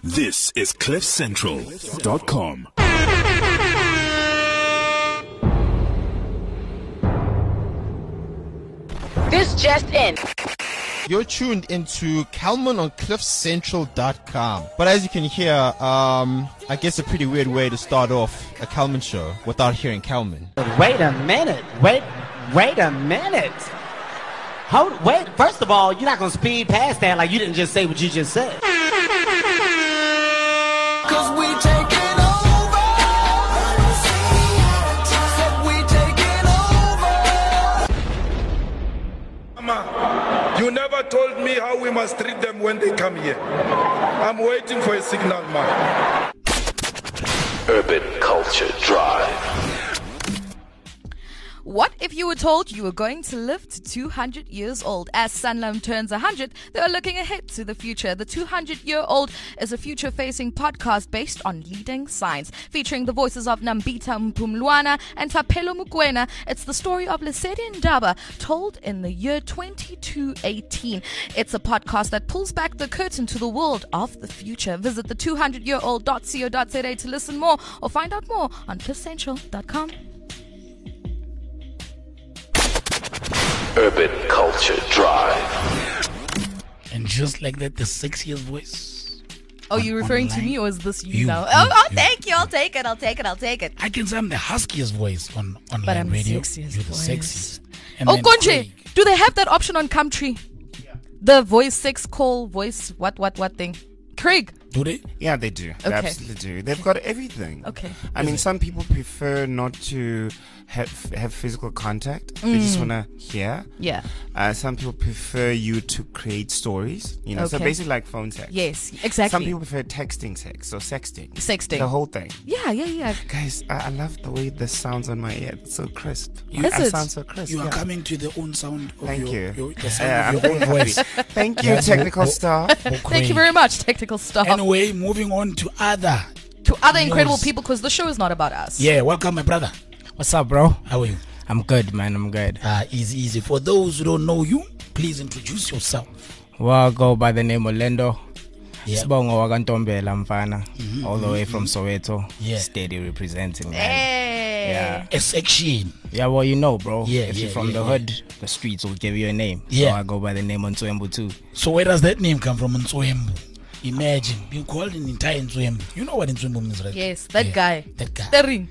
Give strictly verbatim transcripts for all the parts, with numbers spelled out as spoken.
This is cliff central dot com. This just in. You're tuned into Calman on cliff central dot com. But as you can hear, um, I guess a pretty weird way to start off a Calman show without hearing Calman. Wait a minute. Wait, wait a minute. Hold, wait. First of all, you're not gonna speed past that like you didn't just say what you just said. Cause we taking over. Said we taking over. Mama, you never told me how we must treat them when they come here. I'm waiting for a signal, man. Urban Culture Drive. What if you were told you were going to live to two hundred years old? As Sanlam turns one hundred, they are looking ahead to the future. The two hundred year old is a future-facing podcast based on leading science, featuring the voices of Nambita Mpumlwana and Tapelo Mukwena. It's the story of Lesedi Ndaba, told in the year twenty-two eighteen. It's a podcast that pulls back the curtain to the world of the future. Visit the two hundred year old dot co dot za to listen more or find out more on cliff central dot com. Urban Culture Drive. And just like that, the sexiest voice. Oh, on, you referring to online. me, or is this you, You, now? you, oh, oh you. thank you. I'll take it. I'll take it. I'll take it. I can say I'm the huskiest voice on online But I'm the radio. sexiest You're the voice. sexiest. And Oh, then Konje, Craig. do they have that option on Gumtree? Yeah. The voice sex call, voice what, what, what thing? Craig. Do they? Yeah, they do. They Okay. absolutely do. They've got everything. Okay. I mean, some people prefer not to have have physical contact. They just want to hear. Yeah. Uh, some people prefer you to create stories. You know, so Okay. basically like phone sex. Yes, exactly. Some people prefer texting sex or sexting. Sexting. The whole thing. Yeah, yeah, yeah. Guys, I, I love the way this sounds on my ear. It's so crisp. You- Is I it? sound so crisp. You are yeah. coming to the own sound of Thank your, you. your, the sound Yeah, of I'm your own very voice. happy. Thank you, Yes, technical oh, oh, staff. oh, Thank Craig. you very much, technical staff. Anyway, moving on to other. To other incredible News. people, because the show is not about us. Yeah, welcome, my brother. What's up, bro? How are you? I'm good, man. I'm good. Uh, easy, easy. For those who don't know you, please introduce yourself. Well, I go by the name of Lendo. Yeah. Sibongo wakantombela mfana. All the way from Soweto. Yeah. Steady representing, man. Hey. Yeah. A section. Yeah, well, you know, bro. Yeah, if yeah, you're from yeah, the yeah. hood, the streets will give you a name. Yeah. So I go by the name Ntwembu too. So where does that name come from, Ntwembu? Imagine being called an entire Ntwembu. You know what Ntwembu means, right? Yes, that Yeah, guy. That guy. The ring.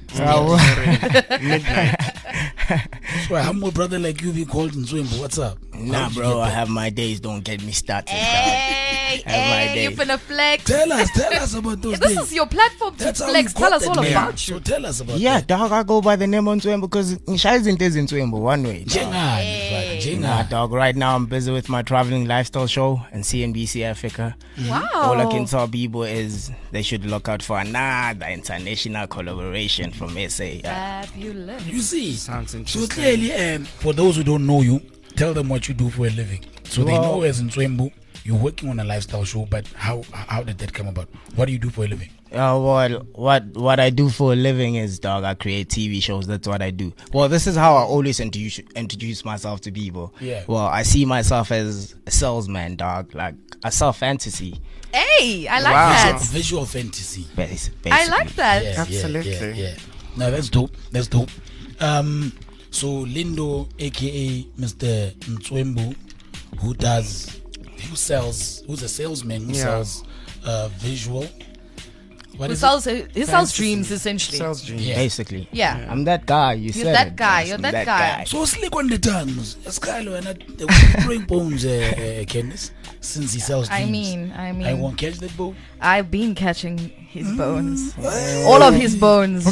So how my brother like you be called Ntwembu? What's up? Nah, How did you bro, get I that? have my days. Don't get me started. Hey, Have my hey, you day. finna flex. Tell us, tell us about those This days. is your platform to That's how flex. you Tell got us that all name. about So you. tell us about Yeah, that. dog, I go by the name Ntwembu because Nshaizinto is Ntwembu one way. dog. Jengani, Nah, Jengani. dog, right now I'm busy with my traveling lifestyle show and C N B C Africa. Wow. All I can tell people is they should look out for another international collaboration from S A. Yeah. Fabulous. You see, Sounds so interesting. clearly, um, for those who don't know you, tell them what you do for a living. So they Well- know as in Ntwembu, you're working on a lifestyle show, but how how did that come about? What do you do for a living? Uh, well, what what I do for a living is, dog, I create T V shows. That's what I do. Well, this is how I always introduce introduce myself to people. Yeah. Well, I see myself as a salesman, dog. Like I sell fantasy. Hey, I like Wow. that. Visual fantasy. bas- I basically. like that. Yeah, Absolutely. Yeah, yeah, yeah. No, that's dope. That's dope. Um, so Lindo, aka Mister Ntwembu, who does, who sells, who's a salesman who Yeah. sells uh, visual. What Who is sells, he sells Fantasy. dreams, essentially. Sales dreams. Yeah. Basically. Yeah. I'm that guy. You You're said that it, guy, boss. you're I'm that guy. it? So slick on the tongues. Skylo and the throwing bones, uh, uh, Candice, since he sells dreams. I mean, I mean, I won't catch that bone. I've been catching his bones. All of his bones.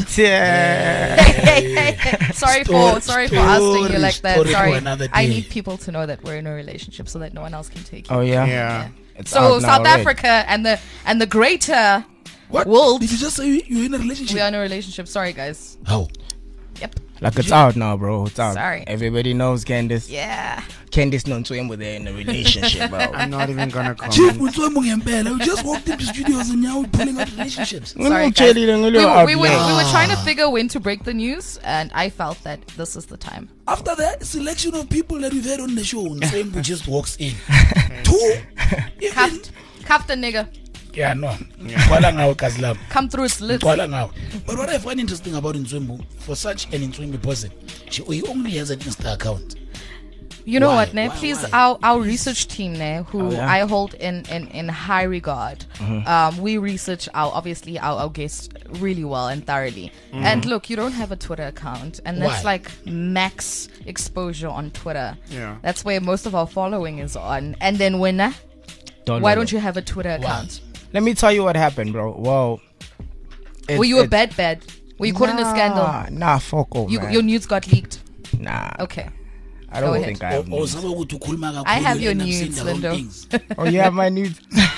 Yeah. sorry Story- for sorry for asking you story- like that. story for Sorry. another I day. need people to know that we're in a relationship so that no one else can take you. Oh yeah. Yeah. It's So out now South already. Africa and the and the greater What? world. Did you just say you- you're in a relationship? We are in a relationship. Sorry guys. How? Yep. Like it's out now, bro. It's out. Sorry. Everybody knows Candice. Yeah. Candice Ntwembu, they're in a relationship, bro. I'm not even gonna Chief comment. Ntwembu ngempela. We just walked into studios and now we're pulling out relationships. Sorry, guys. Cheli, We, ngilo were, we, were, outlet. we were trying to figure when to break the news, and I felt that this is the time. After that selection of people that we've had on the show, Ntwembu just walks in. Two, even Cuffed, cuffed a nigga. Yeah, no. Kwala ngawo Kazlam. Come through its list. Kwala ngawo. But what I find interesting about Ntswembu, for such an Ntswembu person, she he only has an Insta account. You know Why? what, ne? Why, Please, why? our our research team, ne, who Oh, yeah? I hold in, in, in high regard. Mhm. Um, we research our obviously our, our guests really well and thoroughly. Mhm. And look, you don't have a Twitter account, and that's Why? like max exposure on Twitter. Yeah. That's where most of our following is on. And then when, uh, Don't why know don't that. you have a Twitter account? Let me tell you what happened, bro. Well, it's- Were you a it's- bad bad? Were you caught in a scandal? Nah, nah, fuck off, You, man. your news got leaked. Nah. Okay. I Go don't ahead. think I have Or news. some to kulma I have kakhulu, your and I'm saying news, the wrong Lindo. things. Oh, you have my news.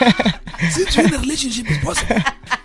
Since when a relationship is possible.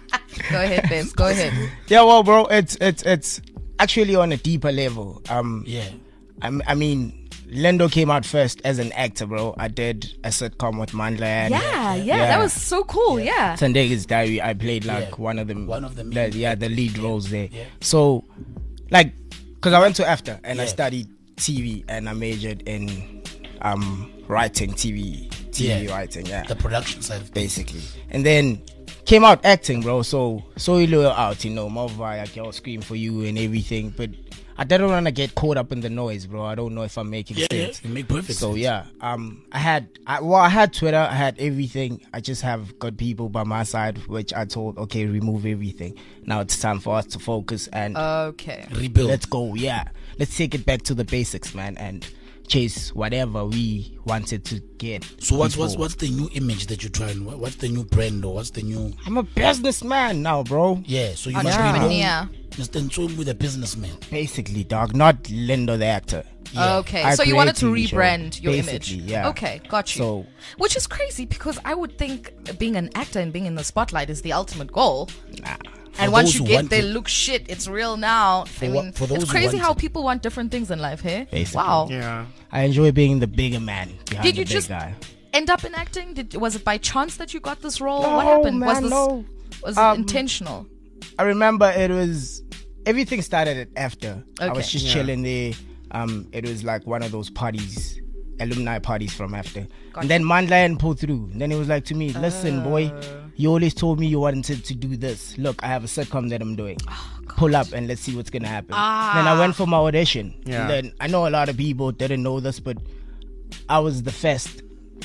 Go ahead, babes. Go ahead. Yeah, well, bro, it's it's it's actually on a deeper level. Um, yeah. I, I mean, Lendo came out first as an actor, bro. I did a sitcom with Mandla. And Yeah, yeah, that was so cool. Yeah. Sandega's Diary. I played like Yeah. one of them. One of them. The, yeah, the lead roles there. So, like, because I went to AFTA and I Yeah. studied T V and I majored in um writing, T V, T V Yeah. writing. Yeah, The production side of basically. And then came out acting, bro. So so you out, you know, more via I'll scream for you and everything. But I didn't want to get caught up in the noise, bro. I don't know if I'm making Yeah, yeah, sense. you make perfect So sense. yeah, um, I had, I, well, I had Twitter, I had everything. I just have good people by my side, which I told, okay, remove everything. Now it's time for us to focus and Okay. rebuild. Let's go, yeah. Let's take it back to the basics, man, and chase whatever we wanted to get. So what's what's before. what's the new image that you're trying? What, what's the new brand or what's the new? I'm a businessman now, bro. Yeah, so you must Entrepreneur. be Mister Ntswembu, the businessman. Basically, dog, not Lindo the actor. Okay, I so you create wanted to T V shows, rebrand your basically, image. Yeah. Okay, got you. So Which is crazy because I would think being an actor and being in the spotlight is the ultimate goal. Nah. And For once those you who get want there, it. look shit, it's real now. I wha- mean, for those it's who crazy want how it. people want different things in life, hey? Basically. Wow. Yeah. I enjoy being the bigger man behind Did the you big just guy. end up in acting? Did was it by chance that you got this role? No, what happened? was man, this no. was it Um, intentional? I remember it was everything started at after. I was Okay. just Yeah. chilling there. Um, it was like one of those parties, alumni parties from after. Gotcha. And then Mandlion pulled through. And then he was like to me, "Listen, boy, Uh. you always told me you wanted to do this. Look, I have a sitcom that I'm doing. Pull up and let's see what's gonna happen." Ah. Then I went for my audition. Yeah. And then I know a lot of people didn't know this, but I was the first.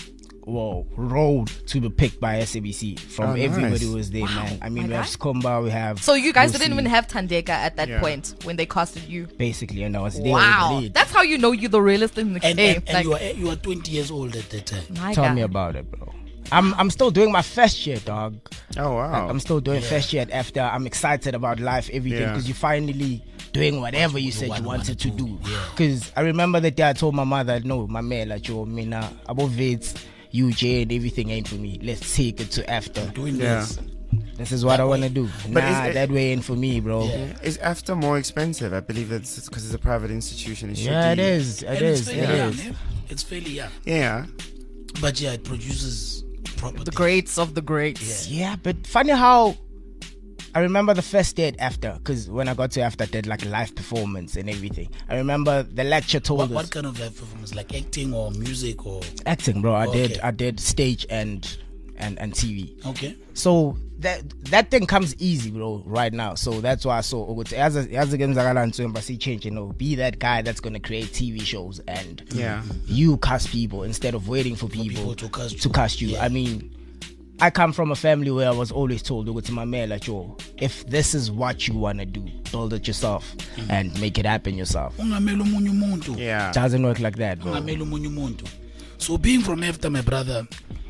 Whoa, road to be picked by S A B C from Oh, nice. everybody was there, man. I mean, my we have guy. Skomba, we have. So you guys Lucy, didn't even have Tandeka at that Yeah. point when they casted you. basically, and I was there. Wow, with the lead. that's how you know you're the realist in the And, game. and, and Like, you are you are twenty years old at that time. my Tell God. me about it, bro. I'm I'm still doing my first year, dog. Oh wow. Like, I'm still doing first year at after. I'm excited about life, everything, Yeah. because you're finally doing whatever you said what you you wanted to wanna do. do, yeah. Because I remember the day I told my mother, no, my man, like yo, mina, about Vids, U J, and everything ain't for me. Let's take it to after. Doing Yeah. this. This is what I want to do. But nah, is it- that way ain't for me, bro. Yeah. Yeah, Is after more expensive? I believe that's because it's a private institution. It should it be. is. It And is. it's It fairly young. is. eh? It's fairly young. Yeah. But yeah, it produces proper The things. greats of the greats. Yeah, but funny how I remember the first day at after, because when I got to after, I did like a live performance and everything. I remember the lecture told What, us what kind of live performance? Like acting or music or acting, bro. I did Okay. I did stage and and and T V. okay? So that that thing comes easy, bro, right now. So that's why I saw ukuthi as a- as again see change, you know, be that guy that's gonna create T V shows and Yeah. you cast people instead of waiting for people, people to cast to you. cast you. Yeah. I mean, I come from a family where I was always told to my man like yo, if this is what you wanna do, build it yourself and make it happen yourself. Ungamela omunye umuntu. Yeah. Doesn't work like that, bro. Ungamela omunye umuntu. So being from after my brother,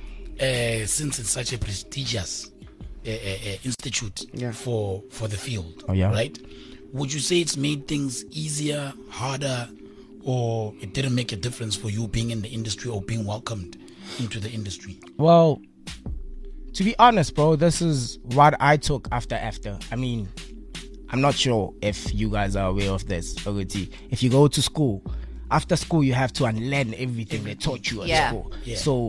uh, since it's such a prestigious uh, uh, uh, institute Yeah. for for the field, Oh, yeah? right? Would you say it's made things easier, harder, or it didn't make a difference for you being in the industry or being welcomed into the industry? Well, to be honest, bro, this is what I took after after. I mean, I'm not sure if you guys are aware of this, Ogoti. If you go to school, after school you have to unlearn everything they taught you at Yeah. school. Yeah. So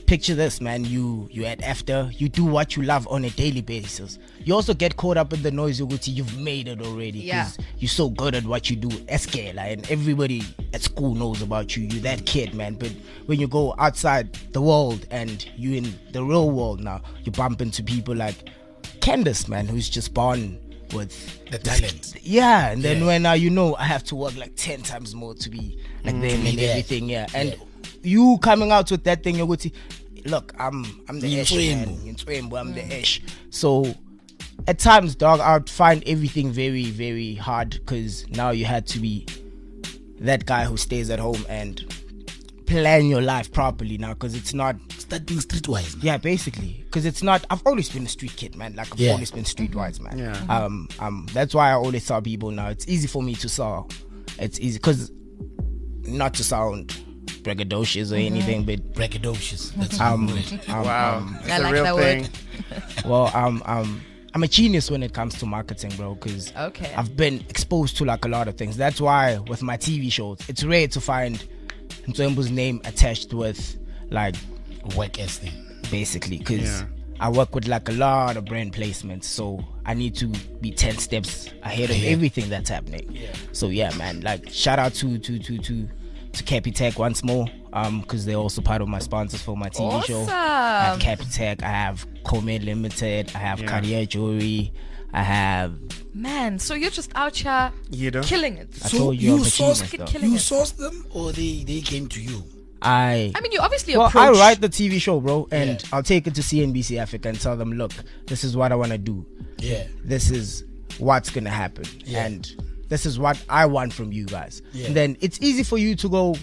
picture this, man. You you at after you do what you love on a daily basis. You also get caught up in the noise. You go to you've made it already because Yeah. you're so good at what you do. Escala, and everybody at school knows about you. You're that kid, man. But when you go outside the world and you in the real world now, you bump into people like Candace, man, who's just born with The talent. yeah, and then Yeah. when now you know I have to work like ten times more to be like them and Yeah. everything, yeah. And Yeah. you coming out with that thing, you're going to look, I'm I'm the ish, Ntwembu. man. Ntwembu, I'm the ish. So at times, dog, I'd find everything very, very hard because now you had to be that guy who stays at home and plan your life properly now because it's not Start being streetwise. Man. yeah, basically, because it's not. I've always been a street kid, man. Like I've Yeah. always been streetwise, man. Yeah. Um, um, that's why I always tell people now. It's easy for me to sell. It's easy because not to sound braggadocious or anything, but Braggadocious. That's um, the word. um, Wow. um, It's I a like real that thing. word. well, um, um, I'm a genius when it comes to marketing, bro. Because Okay. I've been exposed to like a lot of things. That's why with my T V shows, it's rare to find Ntwembu's name attached with like Work ass thing. basically because Yeah. I work with like a lot of brand placements, so I need to be ten steps ahead of Yeah. everything that's happening. Yeah. So yeah, man, like shout out to to to to to Capitec once more, um, because they're also part of my sponsors for my T V show. I have Awesome. Capitec, I have Comed Limited, I have Yeah. Cartier Jewelry, I have. Man, so you're just out here You know? killing it. I So told you you I'm a sourced, genius, though. Killing you it. sourced them, or they they came to you? I I mean, you obviously well, I approach. write the T V show, bro, and Yeah. I'll take it to C N B C Africa and tell them, look, this is what I want to do. Yeah. This is what's gonna happen, Yeah. and this is what I want from you guys. Yeah. And then it's easy for you to go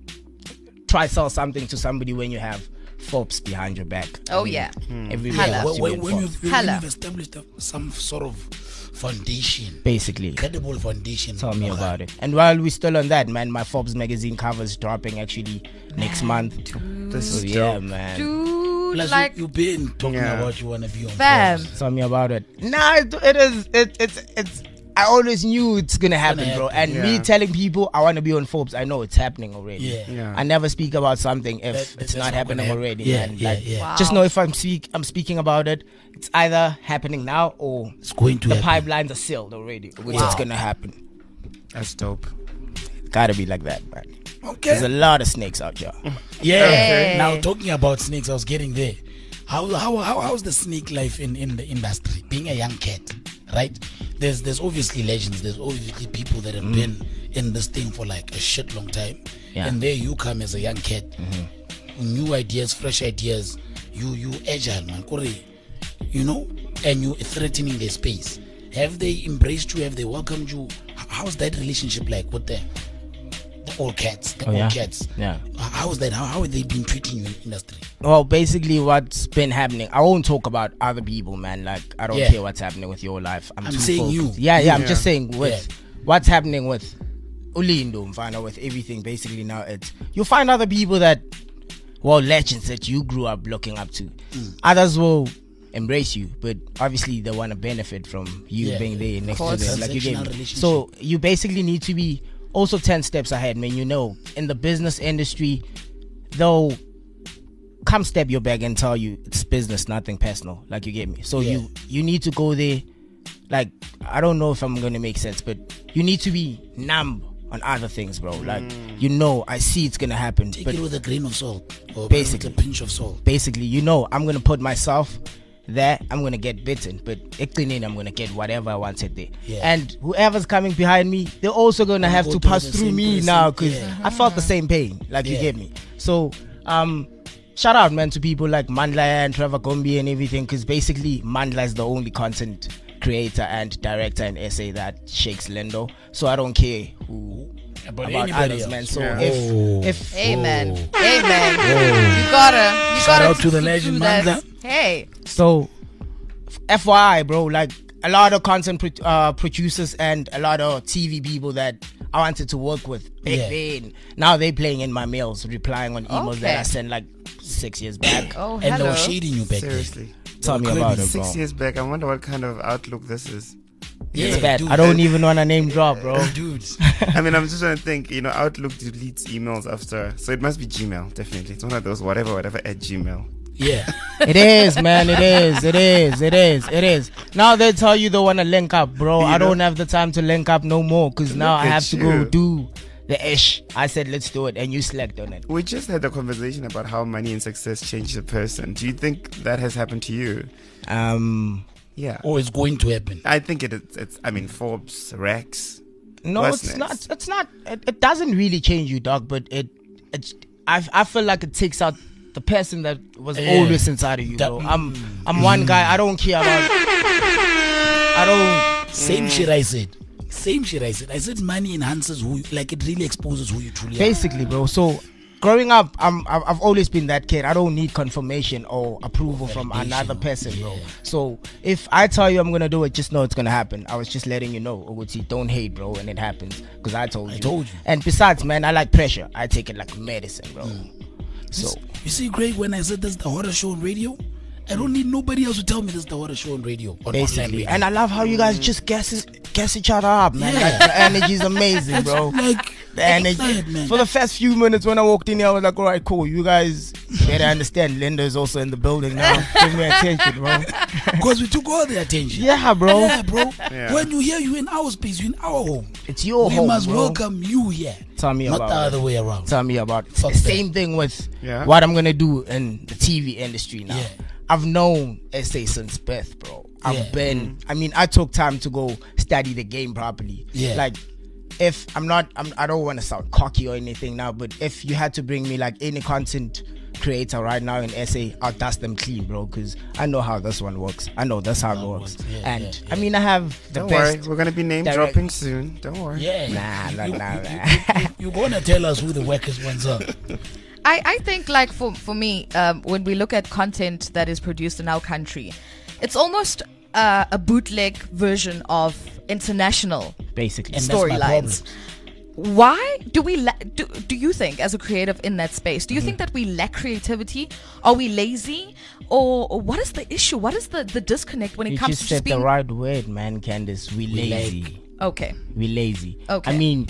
try sell something to somebody when you have Forbes behind your back. Oh, I mean, yeah. everybody Hello. wants When, to be when, in when Forbes. you've, when Hello. you've established a, some sort of foundation, Basically, credible foundation. tell me okay. about it. And while we're still on that, man, my Forbes magazine cover is dropping actually next month. This So is yeah, dope. man. Dude, Plus, like, you, you've been talking Yeah. about you want to be on fam. Forbes. Tell me about it. Nah, it, it is. It, it's. It's. I always knew it's gonna happen, Gonna bro. happen, And me yeah. telling people I want to be on Forbes, I know it's happening already. Yeah. Yeah. I never speak about something if That- it's that's not not happening gonna happen. already. Yeah, man. yeah, Like, yeah. Wow. Just know if I'm speak, I'm speaking about it. It's either happening now or It's going to the happen. pipelines are sealed already, which Wow. is gonna happen. That's dope. Gotta be like that, man. Okay. There's a lot of snakes out here. Yeah. Okay. Now talking about snakes, I was getting there. How how how how's the snake life in, in the industry? Being a young cat, right? There's there's obviously legends. There's obviously people that have been in this thing for like a shit long time. Yeah. And there you come as a young cat, new ideas, fresh ideas. You you agile man, Kore, you know, and you threatening their space. Have they embraced you? Have they welcomed you? H- How's that relationship like with the the old cats? The Oh, old yeah? cats. Yeah. H- How is that? How how have they been treating you in industry? Well, basically, what's been happening, I won't talk about other people, man. Like, I don't Yeah. care what's happening with your life. I'm, I'm too saying you. focused. Yeah, yeah, I'm Yeah. just saying with Yeah. what's happening with Ulindo, Mfana, with everything. Basically, now it's you'll find other people that, well, legends that you grew up looking up to. Mm. Others will embrace you, but obviously they want to benefit from you Yeah. being there next to course. them. Like you get Transactional me. relationship. So you basically need to be also ten steps ahead, man. You know, in the business industry, they'll come step your bag and tell you it's business, nothing personal. Like you get me. So Yeah. you you need to go there. Like I don't know if I'm gonna make sense, but you need to be numb on other things, bro. Like you know, I see it's gonna happen, Take but it with a grain of salt, or Basically. with a pinch of salt. basically, you know, I'm gonna put myself there. I'm gonna get bitten, but in I'm gonna get whatever I wanted there. Yeah. And whoever's coming behind me, they're also gonna have go to through pass the through same me person. now because Yeah. I felt the same pain. Like you Yeah. get me. So um. Shout out, man, to people like Mandla and Trevor Gombi and everything, because basically Mandla is the only content creator and director in S A that shakes Lindo. So I don't care who About about, anybody others, else. man. So Yeah. if Oh. if Hey, man. Hey, man. You gotta. You Shout gotta out to the do legend, that. Mandla. Hey. So, F Y I, bro, like a lot of content pro- uh, producers and a lot of T V people that I wanted to work with back Yeah. then. Now they playing in my mails, replying on emails that Okay. I sent like six years back. Oh, And they hello. were shading you back Seriously. Tell me Crazy. about it, bro. Six years back, I wonder what kind of outlook this is. Yeah, It's bad. dude. I don't even want to name drop, bro. Dudes. I mean, I'm just trying to think. You know, Outlook deletes emails after, so it must be Gmail. Definitely, it's one of those whatever, whatever at Gmail. Yeah. It is, man. It is. It is. It is. It is. Now they tell you they want to link up, bro. You I know? don't have the time to link up no more because now I at have to go you. do the ish. I said let's do it, and you slept on it. We just had a conversation about how money and success change a person. Do you think that has happened to you? Um, Yeah. Or it's going to happen. I think it, it's, it's. I mean, Forbes, Rex. no, What's it's next? not. It's not. It, it doesn't really change you, dog. But it, it's. I, I feel like it takes out the person that was Yeah. always inside of you, That- bro. I'm, I'm one guy. I don't care about. I don't. Same shit I said. Same shit I said. I said money enhances who, you, like it really exposes who you truly are. Basically, bro. So growing up, I'm I've I've always been that kid. I don't need confirmation or approval from Validation. another person, bro. Yeah. So if I tell you I'm gonna do it, just know it's gonna happen. I was just letting you know, Oguti, don't hate, bro, and it happens because I told you. I told you. And besides, man, I like pressure. I take it like medicine, bro. So You see, Greg, when I said this is the hottest show on radio, I don't need nobody else to tell me this is the hottest show on radio. On online basically, radio. and I love how you guys just guess guess each other up, man. Yeah. Like the energy's amazing, bro. like The energy. excited, man. For the first few minutes when I walked in here, I was like, all right, cool. You guys better understand. Linda is also in the building now. Give me attention, bro. Because we took all the attention. Yeah, bro. Yeah, bro. Yeah. When you hear you in our space, you in our home. It's your we home, must bro. welcome you here. Tell me Not about the it. other way around. Tell me about it. Fuck The that. same thing with Yeah. what I'm going to do in the T V industry now. Yeah. I've known S A since birth, bro. I've Yeah. been, I mean, I took time to go study the game properly. Yeah. Like, if I'm not, I'm, I don't want to sound cocky or anything now, but if you had to bring me like any content creator right now in S A, I'll dust them clean, bro, because I know how this one works. I know that's how it works. works. Yeah, and yeah, I yeah. mean, I have the Don't best. worry, we're gonna be name direct- dropping soon. Don't worry. Yeah. Nah, nah, you, nah, you, nah. you, you, you're going to tell us who the wackest ones are. I, I think like for, for me, um, when we look at content that is produced in our country, it's almost uh, a bootleg version of international Basically. And that's my storylines. Why do we la- do, do you think as a creative in that space, do Mm-hmm. you think that we lack creativity? Are we lazy? Or, or what is the issue? What is the, the disconnect when it You comes just to said just being... the right word, man, Candice. We, We lazy. Okay. We lazy. Okay. I mean,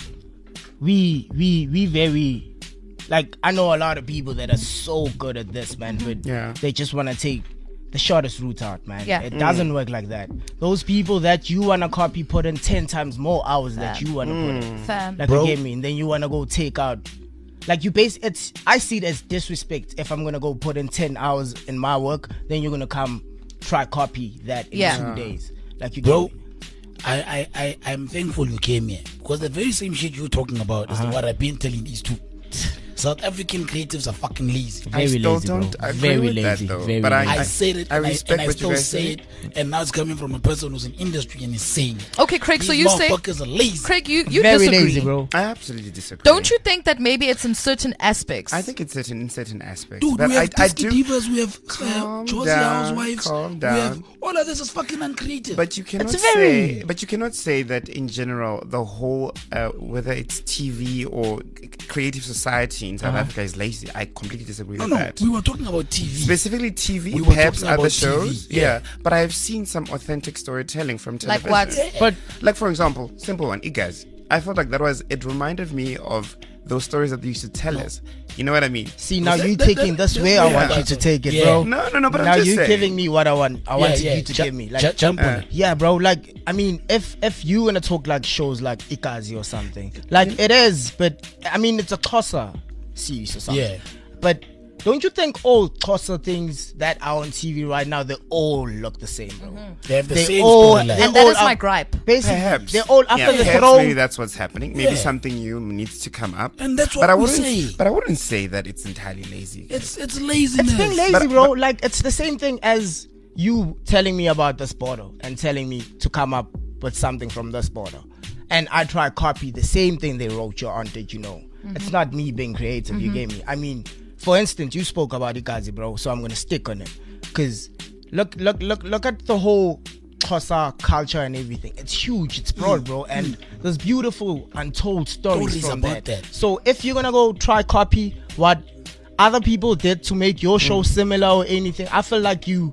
we we we very like I know a lot of people that are so good at this, man, but Yeah. they just want to take the shortest route out, man. Yeah. It doesn't work like that. Those people that you want to copy put in ten times more hours that Fair. you want to put in. Fair. Like Bro. you get me, and then you want to go take out. Like you base it's I see it as disrespect if I'm gonna go put in ten hours in my work, then you're gonna come try copy that in Yeah. two days. Like you Bro, get me? I, I, I, I'm thankful you came here. Because the very same shit you're talking about Uh-huh. is what I've been telling these two. South African creatives are fucking lazy. I Very still lazy, don't bro. agree Very with lazy. that though. Very but lazy. I, I, said it I and I, respect and I what still you guys say say. it. And now it's coming from a person who's in industry and is saying it. Okay, Craig, so These you say... motherfuckers are lazy. Craig, you, you Very disagree. lazy, bro. I absolutely disagree. Don't you think that maybe it's in certain aspects? I think it's certain in certain aspects. Dude, but we have I, I Disky do. Divas, we have uh, Calm Josie down, Housewives, calm we down. have all of this is fucking uncreative. But you cannot It's very- say. But you cannot say that in general the whole, uh, whether it's T V or c- creative society in South Uh-huh. Africa is lazy. I completely disagree no, with no, that. we were talking about T V. Specifically T V, We were perhaps talking other about T V, shows. yeah. Yeah. But I've seen some authentic storytelling from Like television. what? But Like for example, simple one, Igaz. I felt like that was. It reminded me of those stories that they used to tell us. You know what I mean? see now That- you that- taking that- this that- way I yeah. want you to take it, Yeah. bro. No, no, no. But now I'm just you saying. giving me what I want. I Yeah, wanted yeah, you to ju- give me. Like ju- jump on uh, it. yeah, bro. Like I mean, if if you wanna talk like shows like Ikazi or something, like it is, but I mean it's a Xhosa series or something. Yeah. But don't you think all Xhosa things that are on T V right now they all look the same, bro? They have the They same all- storyline. they And that all is are- my gripe. Basically, Perhaps they're all after yeah, the perhaps throw. maybe that's what's happening. Maybe Yeah. something new needs to come up. And that's what but I we wouldn't. say. But I wouldn't say that it's entirely lazy. It's it's laziness. It's being lazy, But- bro. Like it's the same thing as you telling me about this bottle and telling me to come up with something from this bottle, and I try copy the same thing they wrote you on. Did you know? It's not me being creative. You get me? I mean, for instance, you spoke about Ikazi, bro. So I'm gonna stick on it, cause look, look, look, look at the whole Xhosa culture and everything. It's huge. It's broad, bro, and there's beautiful untold stories Stories from about that. that. So if you're gonna go try copy what other people did to make your show similar or anything, I feel like you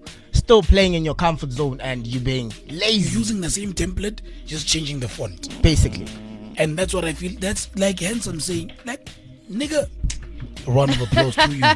still playing in your comfort zone and you being lazy. Using the same template, just changing the font. Basically. And that's what I feel. That's like Handsome saying, like, nigga, a round of applause to you. I,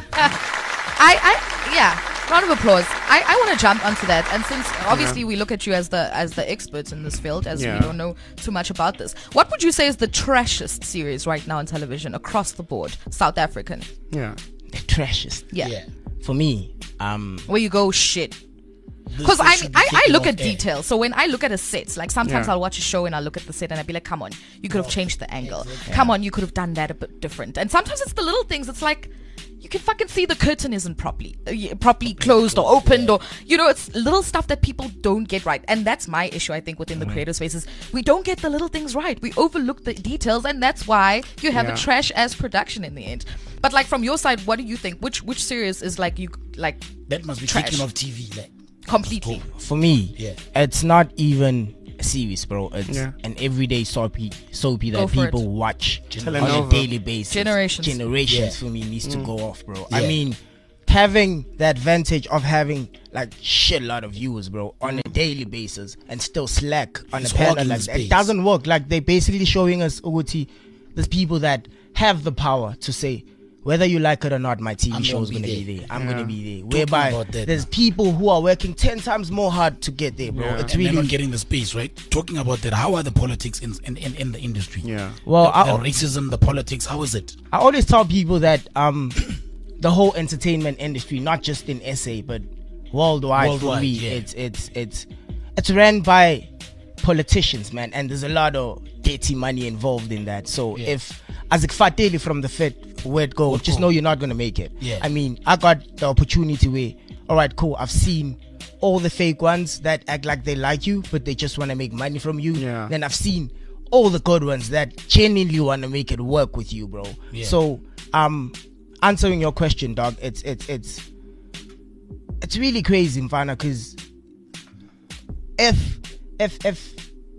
I, yeah, round of applause. I, I want to jump onto that, and since obviously we look at you as the as the experts in this field, as Yeah. we don't know too much about this, what would you say is the trashiest series right now on television across the board, South African? Yeah. The trashiest. Yeah, Yeah. For me, um, where you go shit. This Because thing I, should be I, I taken look off at air. details. So when I look at a set, like sometimes Yeah. I'll watch a show and I'll look at the set and I'll be like, come on, you could have changed the angle. Come on, you could have done that a bit different. And sometimes it's the little things. It's like, you can fucking see the curtain isn't properly uh, y- properly closed or opened, or, you know, it's little stuff that people don't get right. And that's my issue, I think, within the creative spaces. We don't get the little things right. We overlook the details, and that's why you have Yeah. a trash ass production in the end. But like from your side, what do you think? Which which series is like you like That must be Trash. taken off T V. Like, completely? for me, Yeah. it's not even a series, bro. It's Yeah. an everyday soapy, soapy Go that for people it. watch on a Telenova. daily basis. Generations. Generations Yeah. for me needs to go off, bro. Yeah. I mean, having the advantage of having like shit lot of viewers, bro, on a daily basis and still slack on It's a panel hogging like that. space. It doesn't work. Like they basically showing us Uguti, there's people that have the power to say, whether you like it or not, my T V I'm show gonna is be going to there. be there. I'm Yeah. going to be there. Talking Whereby about that, there's man. people who are working ten times more hard to get there, bro. Yeah. It's and they're really not getting the space, right? Talking about that, how are the politics in in, in, in the industry? Yeah. well. the, I, the racism, the politics, how is it? I always tell people that um, the whole entertainment industry, not just in S A but worldwide, for Worldwide, me, yeah. it's it's it's it's ran by politicians, man, and there's a lot of dirty money involved in that. So Yeah. if as a fateli from the fit where it goes, just go. know you're not gonna make it. Yeah. I mean, I got the opportunity where, all right, cool. I've seen all the fake ones that act like they like you, but they just want to make money from you. Yeah. Then I've seen all the good ones that genuinely want to make it work with you, bro. Yeah. So, um, answering your question, dog, it's it's it's it's really crazy, Mfana, because if if if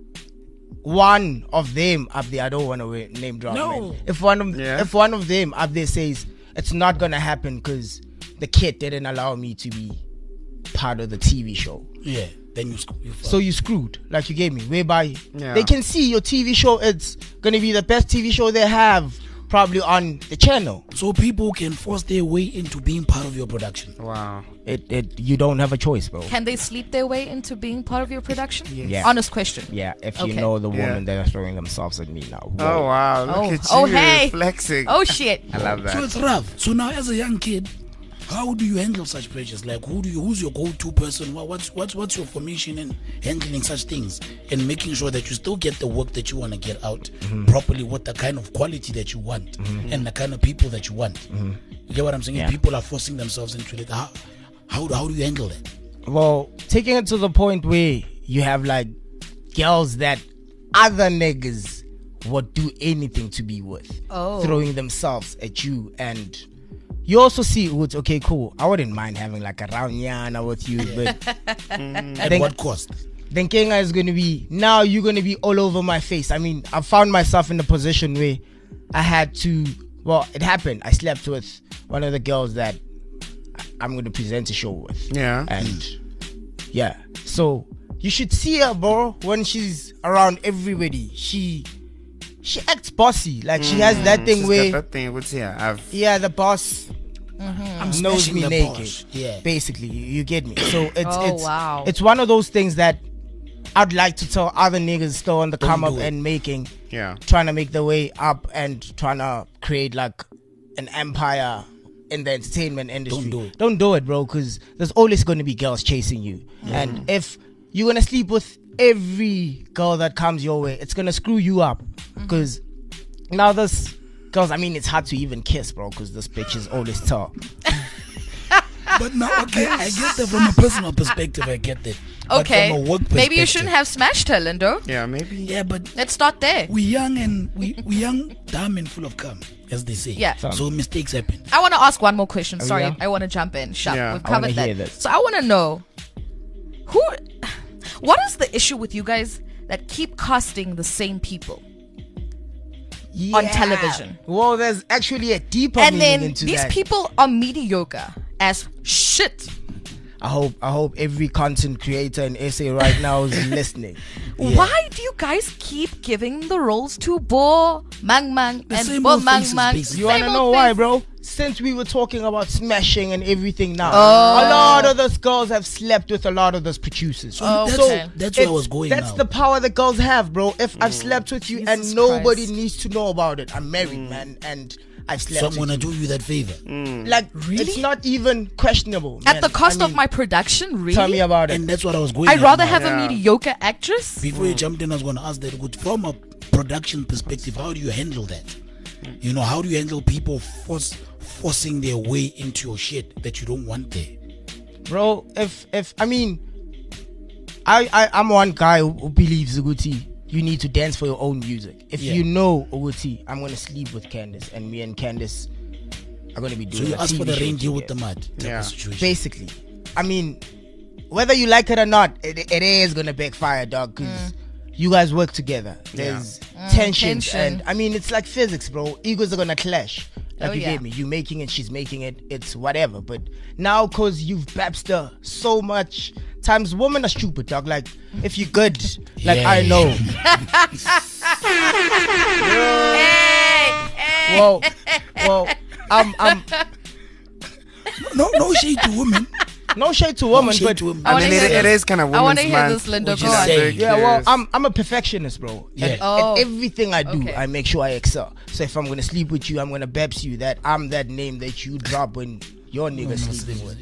one of them up there, I don't want to name drop, No. man. If one of Yeah. if one of them up there says it's not gonna happen because the kid didn't allow me to be part of the T V show, Yeah, then you, sc- you fuck. so you screwed, like you gave me. Whereby Yeah. they can see your T V show, it's gonna be the best T V show they have probably on the channel. So people can force their way into being part of your production. Wow. It it you don't have a choice, bro. Can they sleep their way into being part of your production? Yeah. Honest question. Yeah, if Okay. you know the Yeah. woman that are throwing themselves at me now. Oh Whoa. wow. Look Oh. at Oh, you hey. flexing. Oh shit. I love So that. it's rough. So now, as a young kid, how do you handle such pressures? Like, who do you? Who's your go-to person? What, what's what's what's your formation in handling such things and making sure that you still get the work that you want to get out properly with the kind of quality that you want and the kind of people that you want. You get what I'm saying? If Yeah. people are forcing themselves into it, how how, how do you handle that? Well, taking it to the point where you have like girls that other niggas would do anything to be with, Oh. throwing themselves at you, and you also see what's okay, cool. I wouldn't mind having like a round yana with you, but At think- what cost? then Kenga is gonna be now you're gonna be all over my face. I mean, I found myself in a position where I had to. Well, it happened. I slept with one of the girls that I- I'm gonna present a show with. Yeah. And yeah, so you should see her, bro, when she's around everybody. She she acts bossy. Like she has that thing She's where got that thing. What's here? I've yeah, the boss I'm knows smashing me the naked. Porsche. Yeah. Basically, you, you get me. So it's Oh, it's wow. it's one of those things that I'd like to tell other niggas still on the Don't come up do it. and making, yeah. trying to make their way up and trying to create like an empire in the entertainment industry. do it. Don't do it, bro, because there's always going to be girls chasing you. And if you're going to sleep with every girl that comes your way, it's going to screw you up. Because now this girls, I mean, it's hard to even kiss, bro, because this bitch is always tall. But now, okay, I get that from a personal perspective. I get that. But Okay. from a work Maybe you perspective- shouldn't have smashed her, Lindo. Yeah, maybe. Yeah, but Let's start there. we young and we we young, dumb and full of cum, as they say. Yeah. So mistakes happen. I want to ask one more question. Sorry, yeah? I want to jump in. Shut. Yeah, We've I wanna covered that. hear this. So I want to know who, what is the issue with you guys that keep casting the same people on Yeah. television? Well, there's actually a deeper And meaning then into these that. people are mediocre as shit. I hope I hope every content creator in S A right now is listening. Why do you guys keep giving the roles to Bo Mang Mang The and same Bo old Mang faces, Mang? basically. You wanna Same know old why, face. bro? Since we were talking about smashing and everything now, Oh. a lot of those girls have slept with a lot of those producers. Oh, that's, okay. that's where I it's- was going That's now. the power that girls have, bro. If I've slept with you and Jesus nobody Christ. needs to know about it, I'm married, man, and I've slept so I'm with gonna you. do you that favor. Like, it's not even questionable. At man. the cost I of mean, my production, really? Tell me about it. And that's what I was going. I'd at rather now. have Yeah. a mediocre actress. Before you jumped in, I was going to ask that. Good, from a production perspective, how do you handle that? You know, how do you handle people force, forcing their way into your shit that you don't want there? Bro, if if I mean, I, I I'm one guy who, who believes Uguti, you need to dance for your own music. If Yeah. you know Uguti, I'm gonna sleep with Candace, and me and Candace are gonna be So doing. you a ask T for V the show reindeer with the together. mud type Yeah. of situation. Basically, I mean, whether you like it or not, it, it is gonna backfire, dog. Because you guys work together. There's tensions, tension. and I mean, it's like physics, bro. Egos are gonna clash. Like Oh, you yeah. get me. You making it, she's making it. It's whatever. But now, cause you've babsed her so much times, women are stupid, dog. Like if you're good, like Yeah. I know. Well, well, I'm, I'm No, no shade to women. no shade to women, shade but to women. I I wanna mean, it, hear it this. is kind of I women's wanna hear month. this, Linda. Would Go you on. say? yeah, well, Yes. I'm I'm a perfectionist, bro. Yeah. And, Oh. and everything I do, Okay. I make sure I excel. So if I'm gonna sleep with you, I'm gonna babs you that I'm that name that you drop when your nigga sleeping with.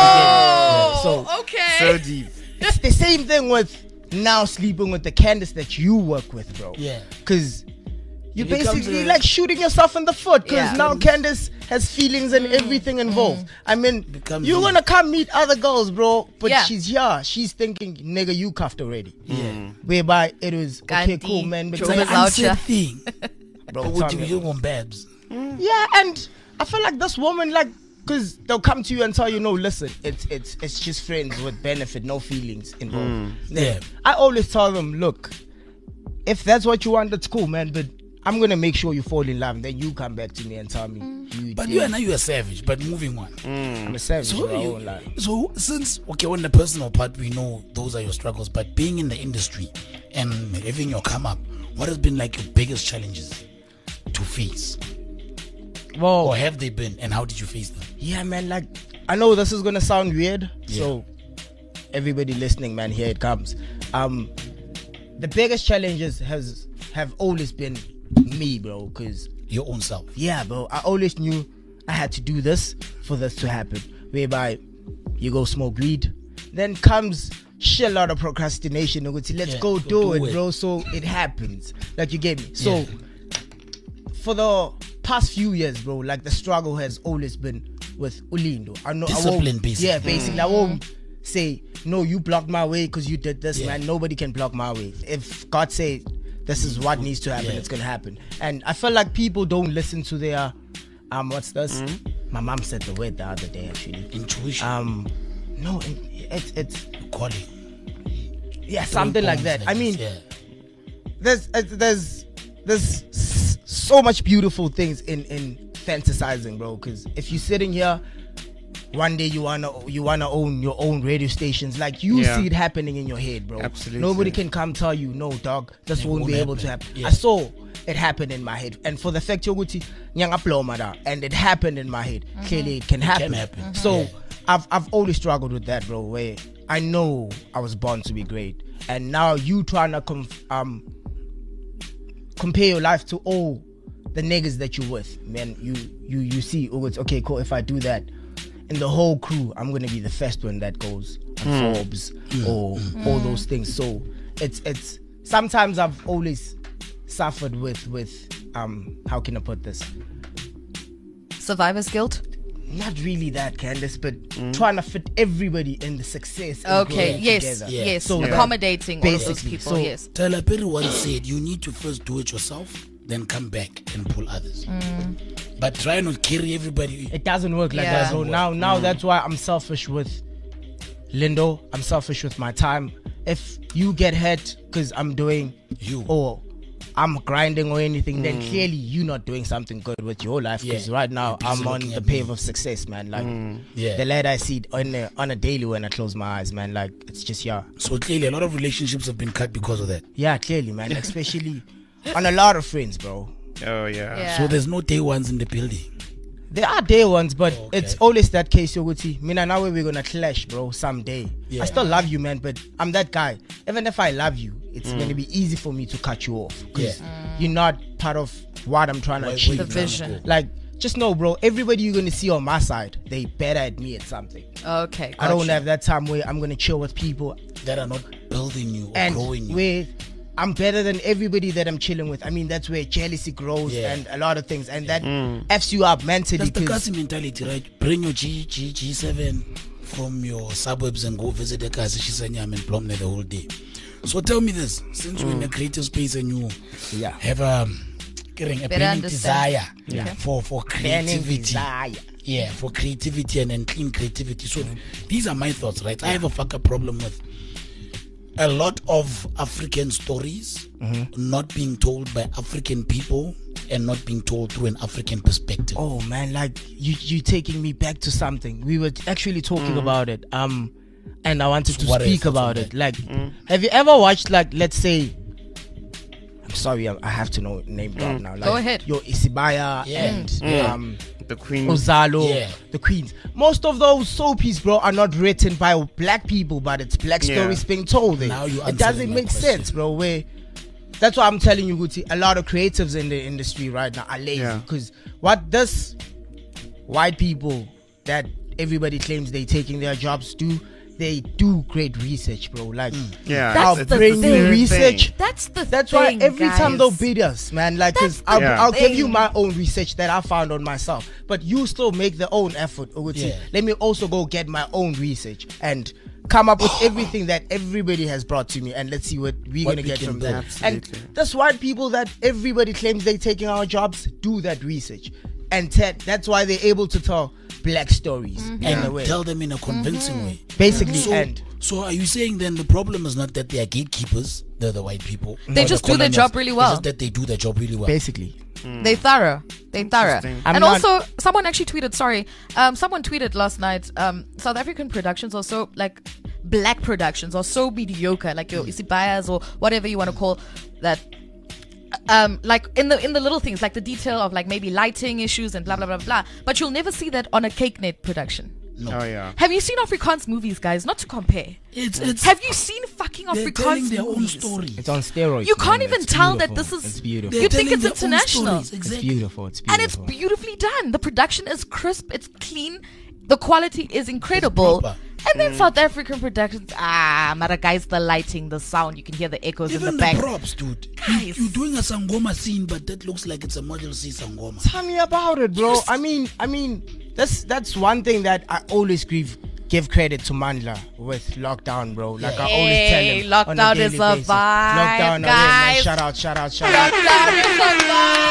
Oh, So- okay. So deep. It's the same thing with now sleeping with the Candace that you work with, bro. Yeah. Cause you It becomes basically a- like shooting yourself in the foot. Cause Yeah. now Candace has feelings and everything involved. I mean, Becomes you're a- gonna come meet other girls, bro. But Yeah. she's here. She's thinking, nigga, you cuffed already. Yeah. Whereby it was okay, Kanti, cool, man. But Joe It's like, an out unsaid here. thing. bro, But tell what you me hear about on Babs? it. Yeah, and I feel like this woman, like, cause they'll come to you and tell you, no, listen, it's it's it's just friends with benefit, no feelings involved. Then Yeah. I always tell them, look, if that's what you want, that's cool, man. But I'm gonna make sure you fall in love. And then you come back to me and tell me you. But did. you and now you're a savage. But moving on. I'm a savage. So, bro, I you- won't lie. so since okay, on the personal part, we know those are your struggles. But being in the industry and having your come up, what has been like your biggest challenges to face, Well, or have they been, and how did you face them? yeah, man. Like, I know this is gonna sound weird. So, everybody listening, man, here it comes. Um, the biggest challenges has have always been me, bro. Cause Your own self. yeah, bro, I always knew I had to do this for this to happen. Whereby you go smoke weed, then comes shit lot of procrastination. You go to, let's Yeah, go go do, do it, it. bro. So it happens. Like, you get me. So Yeah. for the past few years, bro, like the struggle has always been with Ulindo. I know, I Discipline, won't, basically. Yeah, basically, I won't say no. You blocked my way because you did this, Yeah. man. Nobody can block my way. If God say this is what needs to happen, Yeah. it's gonna happen. And I feel like people don't listen to their um. What's this? My mom said the word the other day, actually. Intuition. Um, no, it- it's it's calling. yeah, something like that. I mean, yeah. there's uh, there's there's s- so much beautiful things in in fantasizing, bro. Because if you're sitting here, one day you wanna you wanna own your own radio stations, like you Yeah. see it happening in your head, bro. Absolutely. Nobody can come tell you, no, dog, this It won't be won't able to happen. happen. Yeah. I saw it happen in my head, and for the fact yoguti nyang aplomada, and it happened in my head. Clearly, it can happen. happen. So Yeah. I've I've always struggled with that, bro. Where I know I was born to be great, and now you trying to conf- um compare your life to all the niggas that you with, man. You you you see, oh, it's okay, cool. If I do that, in the whole crew, I'm gonna be the first one that goes on Forbes or all those things. So it's it's sometimes I've always suffered with with um how can I put this? Survivor's guilt. Not really that, Candace, but trying to fit everybody in the success. and Okay. growing Yes. together. Yeah. Yes. So that- Accommodating all of those basically, people. so- yes. Tyler Perry once said, you need to first do it yourself, then come back and pull others. But try not carry everybody. It doesn't work like Yeah. that. So now, now that's why I'm selfish with Lindo. I'm selfish with my time. If you get hurt because I'm doing You. or I'm grinding or anything, then clearly you're not doing something good with your life. Because Yeah. right now You're busy I'm on looking the at pave me. of success, man. Like Yeah. the ladder I see it on a, on a daily when I close my eyes, man. Like it's just yeah, So clearly, a lot of relationships have been cut because of that. yeah, clearly, man. Especially on a lot of friends, bro. Oh yeah. Yeah. So there's no day ones in the building. There are day ones, but Okay. it's always that case. You would see, Mina, now we're gonna clash, bro. Someday. Yeah. I still love you, man, but I'm that guy. Even if I love you, it's Mm. gonna be easy for me to cut you off because Yeah. you're not part of what I'm trying to Why- achieve. why The you vision. trying to go? Like, just know, bro. Everybody you're gonna see on my side, they better at me at something. Okay. I don't gotcha. have that time where I'm gonna chill with people That are not building you or and growing you. where I'm better than everybody that I'm chilling with. I mean, that's where jealousy grows Yeah. and a lot of things, and that f's you up mentally. That's the 'cause- Kasi mentality, right? Bring your G, G, G7 from your suburbs and go visit the Kasi Shisanyam and Plumne the whole day. So tell me this, since we're in a creative space and you Yeah. have a, getting a Better burning understand. desire Yeah. for, for Burning creativity. desire. Yeah, for creativity and, and clean creativity. So these are my thoughts, right? I have a fucker problem with a lot of African stories not being told by African people and not being told through an African perspective. Oh man, like you you taking me back to something. We were actually talking about it. Um and I wanted So to what speak is- about what's it. Like have you ever watched, like, let's say, I'm sorry, I, I have to know name drop now. Like, Go ahead. Your Isibaya Yeah. and Yeah. um The Queen. Ozalo, Yeah. the Queens. Most of those soapies, bro, are not written by black people, but it's black Yeah. stories being told there. Now you It answering doesn't my make question. sense, bro. Where that's why I'm telling you, Guti, a lot of creatives in the industry right now are lazy. Yeah. Because what does white people that everybody claims they taking their jobs do? They do great research, bro. Like, Yeah. That's I'll the bring thing. you research. That's the That's thing, why every time guys. they'll beat us, man. Like, That's cause I'll, the I'll give you thing. my own research that I found on myself, but you still make the own effort. Uguti. Yeah. Let me also go get my own research and come up with everything that everybody has brought to me, and let's see what we're What gonna we get can from build. that. Absolutely. And that's why people that everybody claims they taking our jobs do that research, and te- that's why they're able to tell black stories in a And way, tell them in a convincing way. basically. So, And so are you saying then the problem is not that they are gatekeepers, they're the white people? They or just the do their colonials, job really well. It's just that they do their job really well. basically, They thorough. They thorough. Interesting. I'm and not- also, someone actually tweeted. Sorry, um, someone tweeted last night. Um, South African productions are so like black productions are so mediocre. Like your Isibayas or whatever you want to call that. Um, like in the in the little things, like the detail of like maybe lighting issues and blah blah blah blah. But you'll never see that on a CakeNet production. Oh yeah. Have you seen Afrikaans movies, guys? Not to compare. It's, it's, Have you seen fucking they're telling Afrikaans their own movies? story. it's on steroids. You can't man. even It's tell that beautiful. this is- It's beautiful. They're You think telling it's their own international. stories, It's exactly. beautiful. It's And it's beautiful. beautifully done. The production is crisp, it's clean, the quality is incredible. proper. And then South African productions, ah, mara guys, the lighting, the sound, you can hear the echoes Even in the, the back. props, dude. You, Guys. you're doing a Sangoma scene, but that looks like it's a Model C Sangoma. Tell me about it, bro. I mean, I mean, that's that's one thing that I always give give credit to Mandla with lockdown, bro. Like I always tell Hey, him, on lockdown daily is a basis. vibe, Lockdown, away, man. guys. Shout out, shout out, shout out, Lockdown is a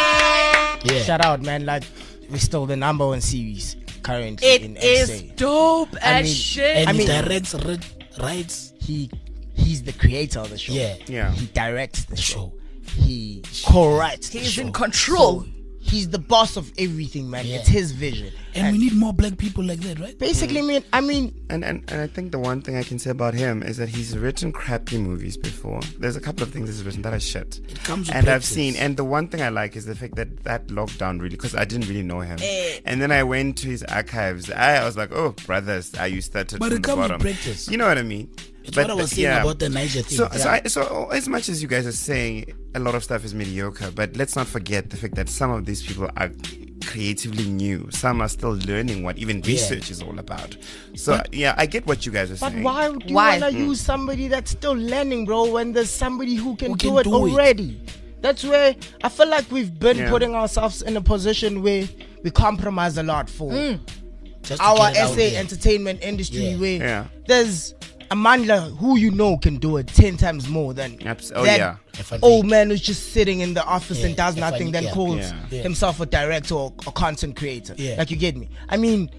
vibe. Yeah. shout out, man. Like we're still the number one series currently It in is S A. dope as mean, shit. And I he mean- directs, ri- writes He he's the creator of the show. Yeah. Yeah. He directs the show. show. He co-writes the He's show. in control. So, he's the boss of everything, man. Yeah. It's his vision. And we need more black people like that, right? Basically, man, I mean, And, and and I think the one thing I can say about him is that he's written crappy movies before. There's a couple of things he's written that are shit. It comes with and I've practice. seen, and the one thing I like is the fact that that lockdown really, because I didn't really know him. Eh. And then I went to his archives. I, I was like, oh, brothers, I you started But from it the comes with bottom. practice. You know what I mean? It's what I was saying about the Niger thing. So, Yeah. so, I, so as much as you guys are saying a lot of stuff is mediocre, but let's not forget the fact that some of these people are creatively new. Some are still learning what even research is all about. So yeah, I get what you guys are but saying. why do you Why? want to use somebody that's still learning, bro, when there's somebody who can, Who do can it do it. already? That's where I feel like we've been Yeah. putting ourselves in a position where we compromise a lot for Just to our get it out S A there. entertainment industry, Yeah. where Yeah. there's a man like who you know can do it ten times more than Abs- oh, that yeah. F and B. old man who's just sitting in the office Yeah, and does F and B, nothing, then yeah. calls Yeah. Yeah. himself a director or a content creator. Yeah. Like, you get me? I mean,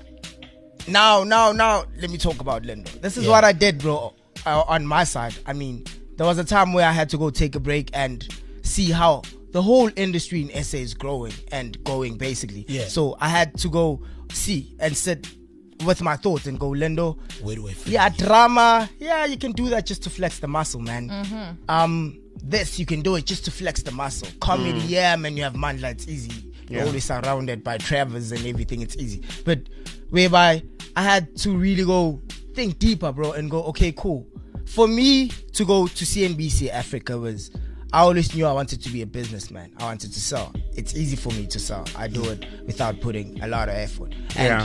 now, now, now, let me talk about Lindo. This is Yeah. what I did, bro, uh, on my side. I mean, there was a time where I had to go take a break and see how the whole industry in S A is growing and going basically. Yeah. So I had to go see and sit with my thoughts and go, Lindo, Where do I fit yeah, in? drama, yeah, you can do that just to flex the muscle, man. Mm-hmm. Um, this, you can do it just to flex the muscle. Comedy, yeah, man, you have Mandla, it's easy. You're Yeah. always surrounded by Travers and everything, it's easy. But whereby I had to really go think deeper, bro, and go, okay, cool. For me to go to C N B C Africa was, I always knew I wanted to be a businessman. I wanted to sell. It's easy for me to sell. I do it without putting a lot of effort. And Yeah.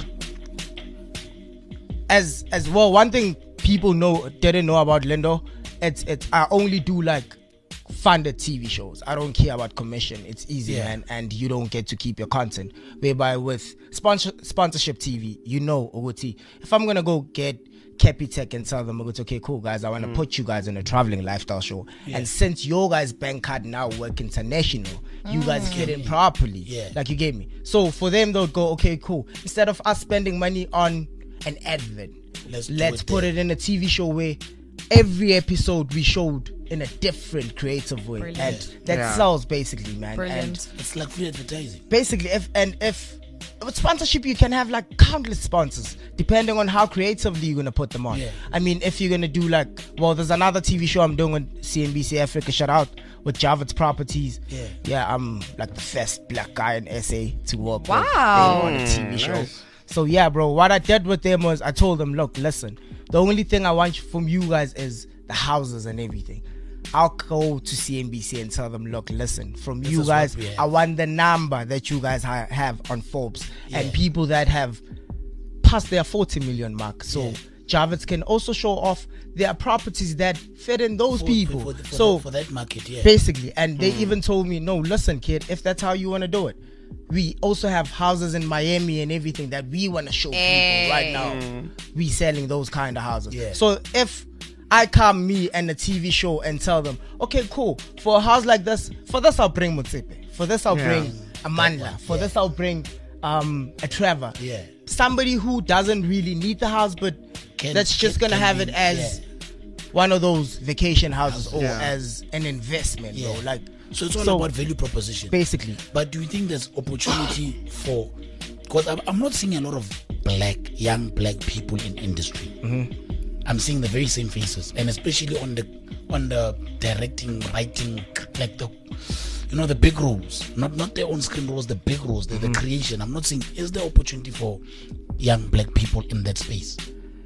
as as well, one thing people know didn't know about Lindo, it's it's I only do like funded T V shows. I don't care about commission. It's easy, Yeah. man, and you don't get to keep your content. Whereby with sponsor sponsorship T V, you know, Oguti, if I'm gonna go get Capitec and tell them, okay, cool guys, I want to put you guys in a traveling lifestyle show, Yeah. and since your guys' bank card now work international, you guys fit in properly, Yeah. like you gave me. So for them, they'll go, okay, cool. Instead of us spending money on an advert, Let's do let's it put there. it in a T V show where every episode we showed in a different creative way. Brilliant. And that Yeah. sells basically, man. Brilliant. It's like free advertising. And basically, if and if with sponsorship, you can have like countless sponsors depending on how creatively you're gonna put them on. Yeah. I mean, if you're gonna do like, well, there's another T V show I'm doing with C N B C Africa. Shout out with Javits Properties. Yeah. Yeah, I'm like the first black guy in S A to work Wow. with on a T V show. nice. So yeah, bro, what I did with them was I told them, look, listen, the only thing I want from you guys is the houses and everything. I'll go to C N B C and tell them, look, listen, from This you is what guys, we have. I want the number that you guys ha- have on Forbes and Yeah. people that have passed their forty million mark. So Yeah. Javits can also show off their properties that fit in those For- people. for, for, so that, for that market, yeah. basically, and they even told me, no, listen, kid, if that's how you want to do it, we also have houses in Miami and everything that we want to show people right now. We selling those kind of houses. Yeah. So if I come, me and a T V show, and tell them, okay, cool, for a house like this, for this I'll bring Mutsepe, for this I'll Yeah. bring Amanda, for yeah. this I'll bring um a Trevor. Yeah. Somebody who doesn't really need the house, but Can- that's just can- gonna can have be- it as yeah. one of those vacation houses or Yeah. as an investment, Yeah. bro. Like, So it's all so about value proposition. basically. But do you think there's opportunity for? Because I'm, I'm not seeing a lot of black, young black people in industry. Mm-hmm. I'm seeing the very same faces, and especially on the on the directing, writing, like the, you know, the big roles, not not their own screen roles, the big roles, the, the creation. I'm not seeing. Is there opportunity for young black people in that space?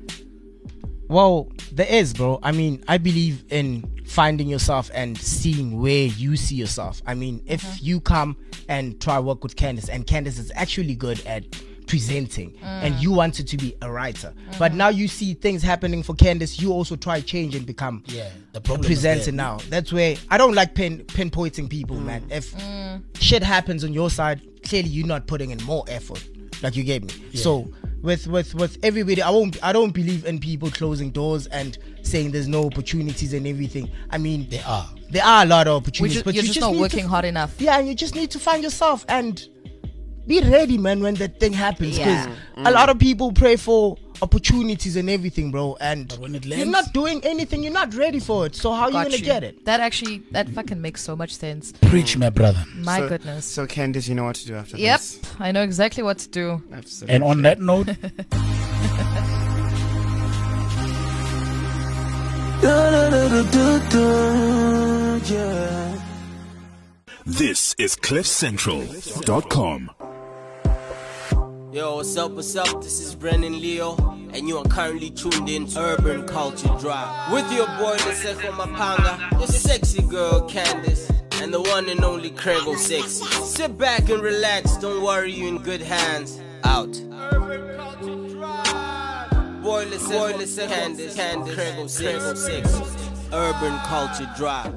Well, there is, bro. I mean, I believe in finding yourself and seeing where you see yourself. I mean, if you come and try work with Candice, and Candice is actually good at presenting, and you wanted to be a writer, but now you see things happening for Candice, you also try change and become Yeah, the a problem is presenter there. now. That's where I don't like pin pinpointing people, man. If shit happens on your side, clearly you're not putting in more effort, like you gave me. So with with with everybody, I won't. I don't believe in people closing doors and saying there's no opportunities and everything. I mean, There are. there are a lot of We opportunities, ju- but you're you just, just not need working to, hard enough. Yeah, you just need to find yourself and be ready, man, when that thing happens. Because Yeah. a lot of people pray for opportunities and everything, bro, and But when it you're lands- not doing anything. You're not ready for it. So how are you Got gonna you. get it? That actually, that fucking makes so much sense. Preach, my brother. My so, goodness. So Candice, you know what to do after Yep, this. I know exactly what to do. Absolutely. And on that note, This is cliff central dot com. Yo, what's up, what's up? This is Brennan Leo, and you are currently tuned in to Urban Culture Drive. With your boy, Leseko Mapanga, your sexy girl, Candice, and the one and only Craigo Sexy. Sit back and relax, don't worry, you in good hands. Out. Urban Culture Drive. Boy, Leseko, Candice, Candice, Craigo Sexy. Urban Culture Drive.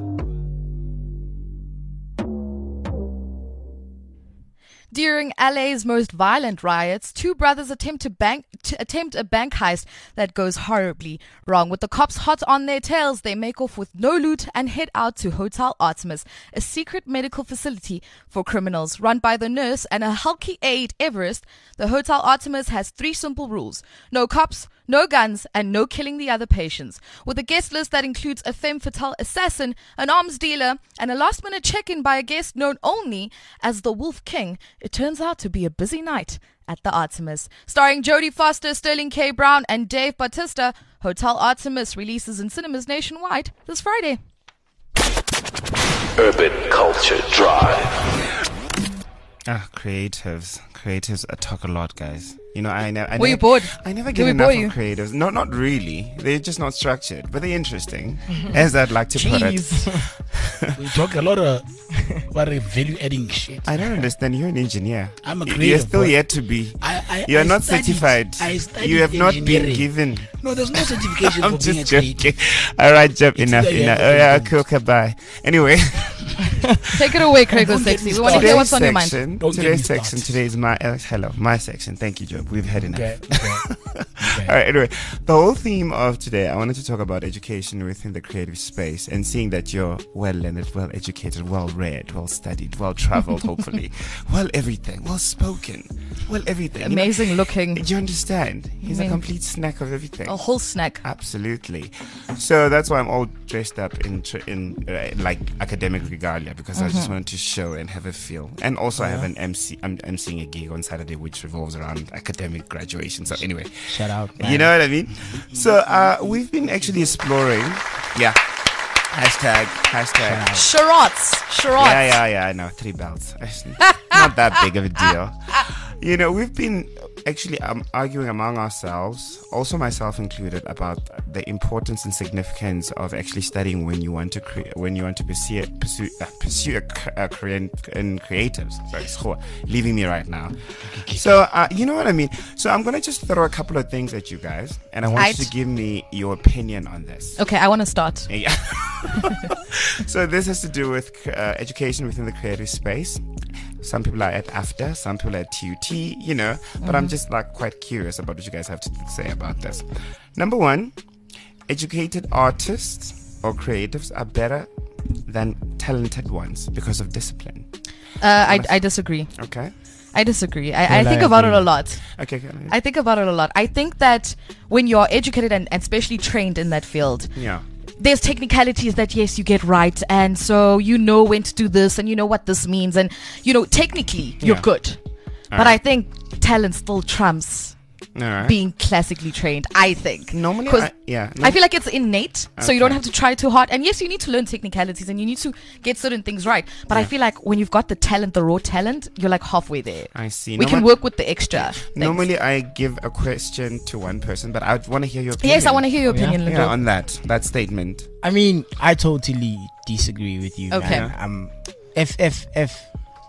During L A's most violent riots, two brothers attempt to bank to attempt a bank heist that goes horribly wrong. With the cops hot on their tails, they make off with no loot and head out to Hotel Artemis, a secret medical facility for criminals run by the nurse and a hulky aide Everest. The Hotel Artemis has three simple rules: no cops, no guns, and no killing the other patients. With a guest list that includes a femme fatale assassin, an arms dealer, and a last-minute check-in by a guest known only as the Wolf King, it turns out to be a busy night at the Artemis. Starring Jodie Foster, Sterling K. Brown, and Dave Bautista, Hotel Artemis releases in cinemas nationwide this Friday. Urban Culture Drive. Ah, creatives. Creatives uh, talk a lot, guys. You know, I never. I Were never, you bored? I never Did get we enough bore of you? creatives. No, not really. They're just not structured, but they're interesting, as I'd like to put it. We talk a lot of what value adding shit. I don't understand. You're an engineer. I'm a Y- creative, You're still but yet to be. I- I- you are I not studied- certified. I studied You have not been engineering. given. No, there's no certification I'm for being a just creative. joking. All right, Jeb. It's Enough. either you Enough. have Oh or yeah. you Okay. Okay. Bye. Anyway. Take it away, Craig Don't get Sexy. me We want to started. hear what's on your section, mind. Don't get Today's me section. started. Today's my uh, hello. My section. Thank you, Job. We've had enough. Okay, okay, okay. All right. Anyway, the whole theme of today, I wanted to talk about education within the creative space, and seeing that you're well learned, well educated, well read, well studied, well traveled, hopefully, well everything, well spoken, well everything. You know, Amazing looking. do you understand? He's I a mean, complete snack of everything. A whole snack. Absolutely. So that's why I'm all dressed up in tr- in uh, like academic regalia, because I just wanted to show and have a feel. And also I have an M C. I'm emceeing a gig on Saturday which revolves around academic graduation. So anyway, Shout out. you know what I mean? So uh, we've been actually exploring. Yeah. Hashtag. Hashtag. Sharats. Sharats. Yeah, yeah, yeah. I know. Three belts. Not that big of a deal. You know, we've been actually um, arguing among ourselves, also myself included, about the importance and significance of actually studying when you want to cre- when you want to pursue pursue, uh, pursue a, c- a career in, in creatives. Sorry, school, leaving me right now. So uh, you know what I mean. So I'm gonna just throw a couple of things at you guys, and I want Right. you to give me your opinion on this. Okay, I want to start. Yeah. So this has to do with uh, education within the creative space. Some people are at AFDA, some people are at T U T, you know, but I'm just like quite curious about what you guys have to say about this. Number one, educated artists or creatives are better than talented ones because of discipline. Uh, I, I disagree. Okay. I disagree. I, I Well, think I about it agree. a lot. Okay. okay. I think about it a lot. I think that when you're educated and, and especially trained in that field, Yeah. there's technicalities that yes you get right, and so you know when to do this and you know what this means, and you know technically you're Yeah. good. But Alright. I think talent still trumps All right. being classically trained, I think. Normally, 'Cause I, yeah. I feel like it's innate, so you don't Okay. have to try too hard. And yes, you need to learn technicalities and you need to get certain things right. But I Yeah. feel like when you've got the talent, the raw talent, you're like halfway there. I see. We can Norma- work with the extra. things. Normally, I give a question to one person, but I want to hear your opinion. Yes, I want to hear your Oh, yeah? opinion, Yeah, Lindo. on that that statement. I mean, I totally disagree with you. Okay. Man. Um, if if if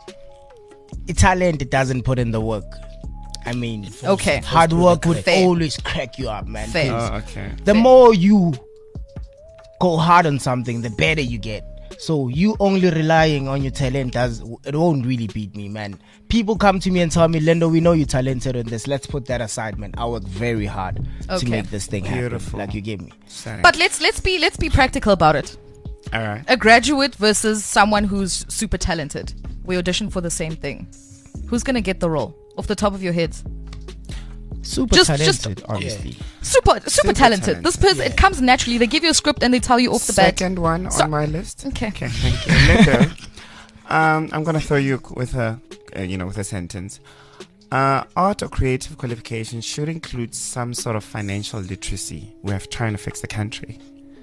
it's talent, it doesn't put in the work. I mean, Okay. hard work would Fair. always crack you up, man. Fair. 'Cause Oh, okay. the Fair. more you go hard on something, the better you get. So you only relying on your talent does it won't really beat me, man. People come to me and tell me, Lindo, we know you're talented on this. Let's put that aside, man. I work very hard Okay. to make this thing happen. Beautiful. Like you gave me. Sorry. But let's let's be let's be practical about it. all right. A graduate versus someone who's super talented. We audition for the same thing. Who's gonna get the role? Off the top of your heads. Super Just- talented, just- honestly. Super super, Super talented. This person talented, it comes naturally. They give you a script and they tell you off the bat. Second one So- on my list. Okay. Okay. Thank you. Lindo, um, I'm gonna throw you with a, uh, you know, with a sentence. Uh, art or creative qualifications should include some sort of financial literacy. We're trying to fix the country.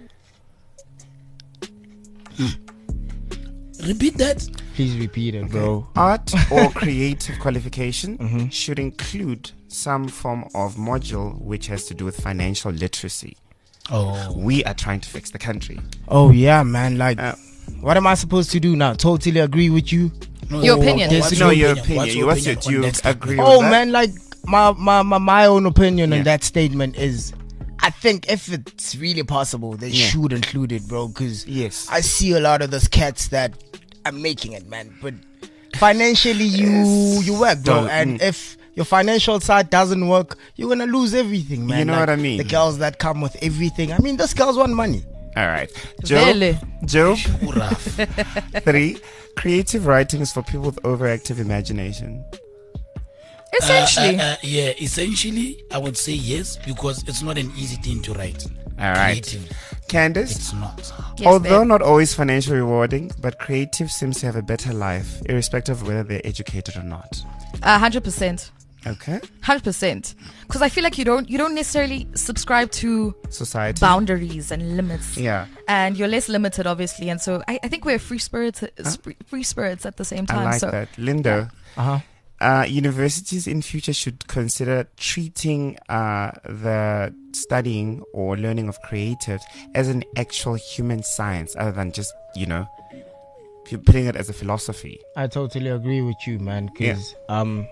Repeat that. Please repeat it, bro. Art or creative qualification should include some form of module which has to do with financial literacy. Oh, We are trying to fix the country. Oh yeah, man. Like, Uh, what am I supposed to do now? Totally agree with you. no, Your no, opinion. what's Yes, no, your What's opinion. What's your, opinion do on you that statement? agree with Oh that? man, like my my my, my own opinion Yeah. on that statement is, I think if it's really possible, they Yeah. should include it, bro. Because Yes. I see a lot of those cats that are making it, man. But financially, you you work, bro. Don't- And mm. if your financial side doesn't work, you're gonna lose everything, man. You know Like, what I mean? The girls that come with everything. I mean, those girls want money. All right. Joe, Vele. Joe, Rough. three. Creative writing is for people with overactive imagination. Essentially. Uh, uh, uh, yeah, essentially, I would say yes, because it's not an easy thing to write. All right. Creative. Candace? It's not. Yes, Although babe. not always financially rewarding, but creative seems to have a better life, irrespective of whether they're educated or not. A hundred percent. Okay. Hundred percent. Because I feel like you don't you don't necessarily subscribe to Society. boundaries and limits. Yeah. And you're less limited, obviously. And so I, I think we're free spirits, free, free spirits at the same time. I like so that. Lindo, Uh-huh. uh, universities in future should consider treating uh, the studying or learning of creatives as an actual human science other than just, you know, p- putting it as a philosophy. I totally agree with you, man. Because um,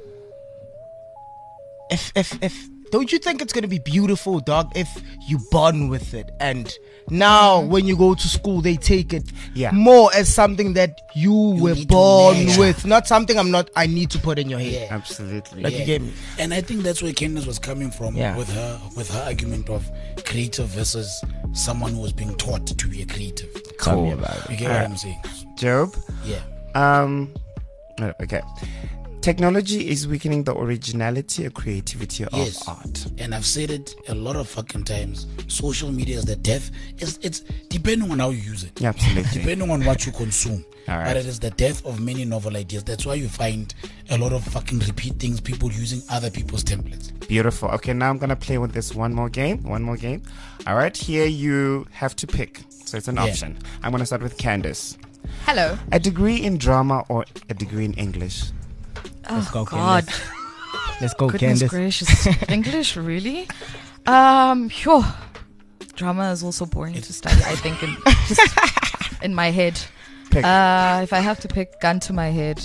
if if if don't you think it's gonna be beautiful, dog? If you bond with it, and now when you go to school, they take it Yeah. more as something that you, were need to born learn. with, not something I'm not. I need to put in your head. Yeah. Absolutely. Like you get me? And I think that's where Candace was coming from Yeah. with her with her argument of creative versus someone who was being taught to be a creative. Tell me Cool. about it. You get Alright. what I'm saying? Job? Yeah. Um, oh, okay. Technology is weakening the originality and creativity Yes. of art. And I've said it a lot of fucking times. Social media is the death. It's, it's depending on how you use it. Yeah, absolutely. Depending on what you consume. All right. But it is the death of many novel ideas. That's why you find a lot of fucking repeat things, people using other people's templates. Beautiful. Okay, now I'm gonna play with this one more game. One more game. All right, here you have to pick. So it's an Yeah. option. I'm gonna start with Candace. hello. A degree in drama or a degree in English? Let's Oh go, God. Candace. Let's go, Goodness Candace. gracious. English, really? Um, phew. Drama is also boring to study, I think, in, in my head. Pick. Uh, if I have to pick gun to my head,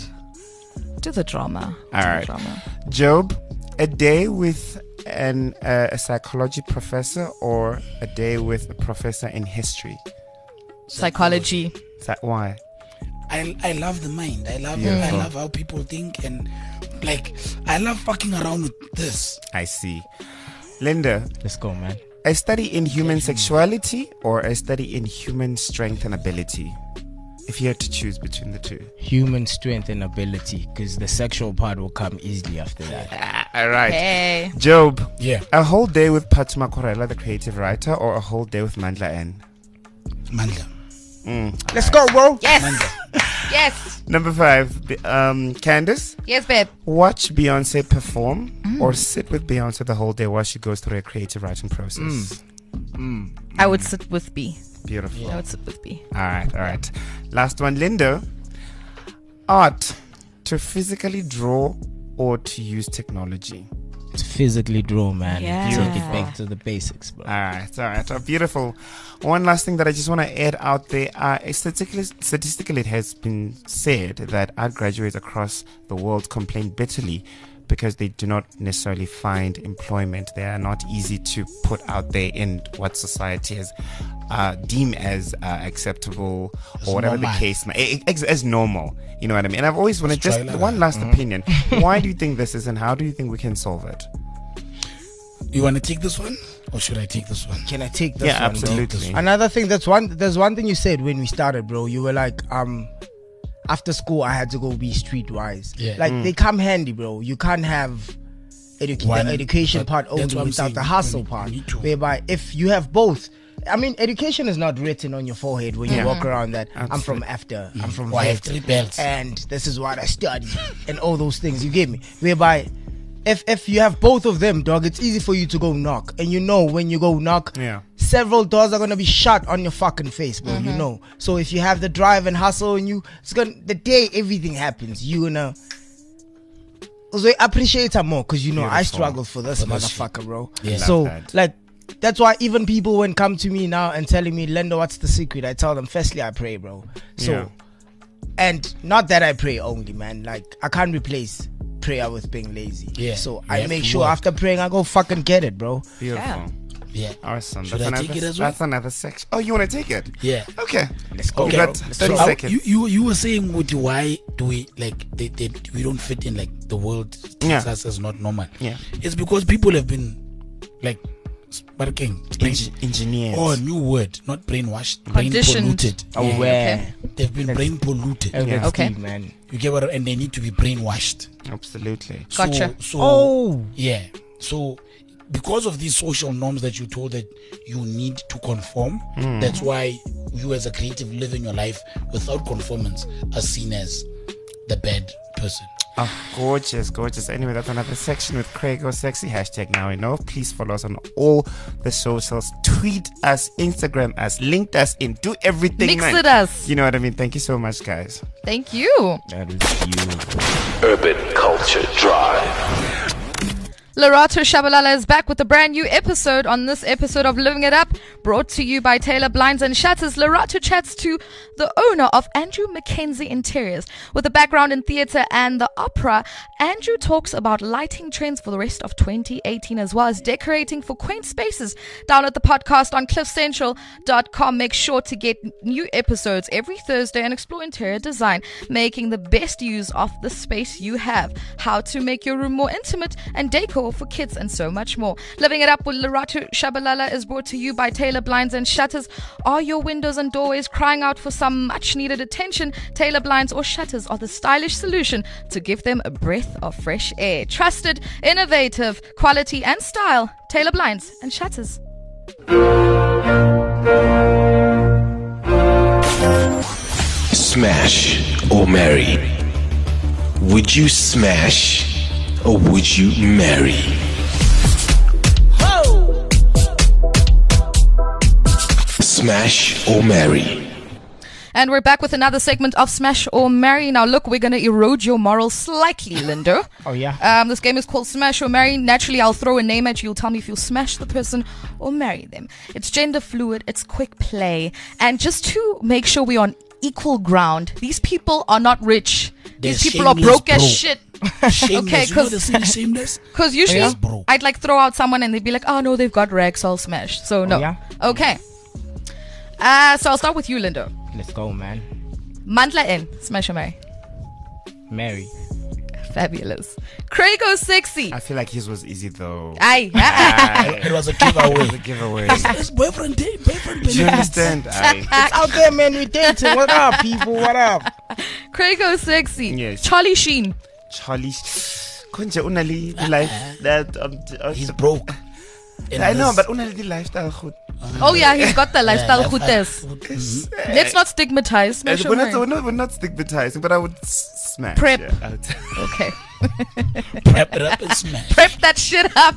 do the drama. All Do the right. drama. Job, a day with an uh, a psychology professor or a day with a professor in history? Psychology. Is that why? I, I love the mind. I love I Beautiful. love how people think, and like I love fucking around with this. I see. Linda, Let's go, man. a study in human sexuality or a study in human strength and ability? If you had to choose between the two. Human strength and ability, because the sexual part will come easily after that. Ah, all right. Hey. Job, Yeah, a whole day with Patuma Korela, the creative writer, or a whole day with Mandla N? Mandla. Let's go, bro. Yes. Yes. Number five, b- um, Candace, Yes, babe. watch Beyonce perform or sit with Beyonce the whole day while she goes through a creative writing process. I would sit with B. Beautiful. I would sit with B. All right, all right. Last one, Linda. Art, to physically draw or to use technology? To physically draw, man. Yeah. Take it back to the basics, bro. All right, all right. Oh, beautiful. One last thing that I just want to add out there. Uh, statistically, statistically, it has been said that art graduates across the world complain bitterly because they do not necessarily find employment. They are not easy to put out there in what society has uh, deemed as uh, acceptable or whatever normal. the case may eh, eh, as normal. You know what I mean? And I've always wanted just try like one that. last opinion. Why do you think this is, and how do you think we can solve it? You want to take this one, or should I take this one? Can I take this Yeah, one, bro? absolutely. Another thing, that's one. There's one thing you said when we started, bro. You were like, um, after school, I had to go be streetwise. Yeah. Like they come handy, bro. You can't have edu- One, the education but part that's only what I'm without saying. the hustle You part. need to. Whereby if you have both. I mean, education is not written on your forehead when you Yeah. walk around that I'm from Absolutely. after, I'm from Or I have Vet, three belts. and this is what I study, and all those things. You get me? Whereby, if if you have both of them, dog, it's easy for you to go knock, and you know when you go knock, Yeah. several doors are gonna be shut on your fucking face, bro. You know. So if you have the drive and hustle, and you, it's gonna the day everything happens, you gonna. So appreciate her more, cause you know I Beautiful. struggle for this For this motherfucker, bro. Yeah. So Love that. like. That's why even people when come to me now and telling me, Lendo, what's the secret? I tell them, firstly, I pray, bro. So, Yeah. and not that I pray only, man. Like, I can't replace prayer with being lazy. Yeah. So You I have make to sure work. after praying, I go fucking get it, bro. Beautiful. Yeah. Awesome. Should that's I another, take it as well? That's another section. Oh, you want to take it? Yeah. Okay. Let's go. You Okay. got bro. Let's thirty go. I- seconds. you, you you were saying with why do we like they, they we don't fit in, like the world treats Yeah. us as not normal. Yeah. It's because people have been like sparking. Brain, Eng- engineers. Oh, new word, not brainwashed. Brain Conditioned. polluted. Aware. Okay. They've been That's- brain polluted. Oh, that's Okay. deep, man. You get what? And they need to be brainwashed. Absolutely. Gotcha. So, so Oh. yeah. So because of these social norms that you told that you need to conform, that's why you as a creative living your life without conformance are seen as the bad person. Oh, gorgeous, gorgeous. Anyway, that's another section with Craig or Sexy. Hashtag now we know. Please follow us on all the socials. Tweet us, Instagram us, linked us in. Do everything, Mix man. it us. You know what I mean? Thank you so much, guys. Thank you. That is you. Urban Culture Drive. Lerato Shabalala is back with a brand new episode. On this episode of Living It Up, brought to you by Taylor Blinds and Shutters, Lerato chats to the owner of Andrew Mackenzie Interiors. With a background in theatre and the opera, Andrew talks about lighting trends for the rest of twenty eighteen as well as decorating for quaint spaces. Download the podcast on cliff central dot com. Make sure to get new episodes every Thursday and explore interior design, making the best use of the space you have, how to make your room more intimate, and decor for kids, and so much more. Living It Up with Lerato Shabalala is brought to you by Taylor Blinds and Shutters. Are your windows and doorways crying out for some much needed attention? Taylor Blinds or Shutters are the stylish solution to give them a breath of fresh air. Trusted, innovative, quality and style. Taylor Blinds and Shutters. Smash or marry? Would you smash or would you marry? Smash or marry? And we're back with another segment of Smash or Marry. Now, look, we're going to erode your morals slightly, Lindo. Oh, yeah? Um, this game is called Smash or Marry. Naturally, I'll throw a name at you. You'll tell me if you'll smash the person or marry them. It's gender fluid. It's quick play. And just to make sure we're on equal ground, these people are not rich. They're These people are shameless broke as broke. shit. Shameless. Okay, You know 'cause- the saying shameless? Because usually Yeah. Bro. I'd like throw out someone and they'd be like, oh, no, they've got rags, so I'll smash. So, no. Oh, yeah? Okay. Uh, so I'll start with you, Lindo. Let's go, man. Mandla N. Smash or marry? Mary. Fabulous. Craig O Sexy. I feel like his was easy though. Aye. Aye. It was a giveaway. It was a giveaway. It's boyfriend day, boyfriend Do you day. understand? Aye. It's out there, man. We dating. What up, people? What up? Craig O Sexy. Yes. Charlie Sheen. Charlie. Konje unali the life that um, uh, He's broke. And I know, this- but unali the lifestyle good. Oh, yeah, he's got the lifestyle Yeah, goodness. Mhm. Let's not stigmatize. Smash or We're not, marry? we're, not, we're not stigmatizing, but I would s- smash. Prep. Yeah, I would- Okay. Prep it up and smash. Prep that shit up.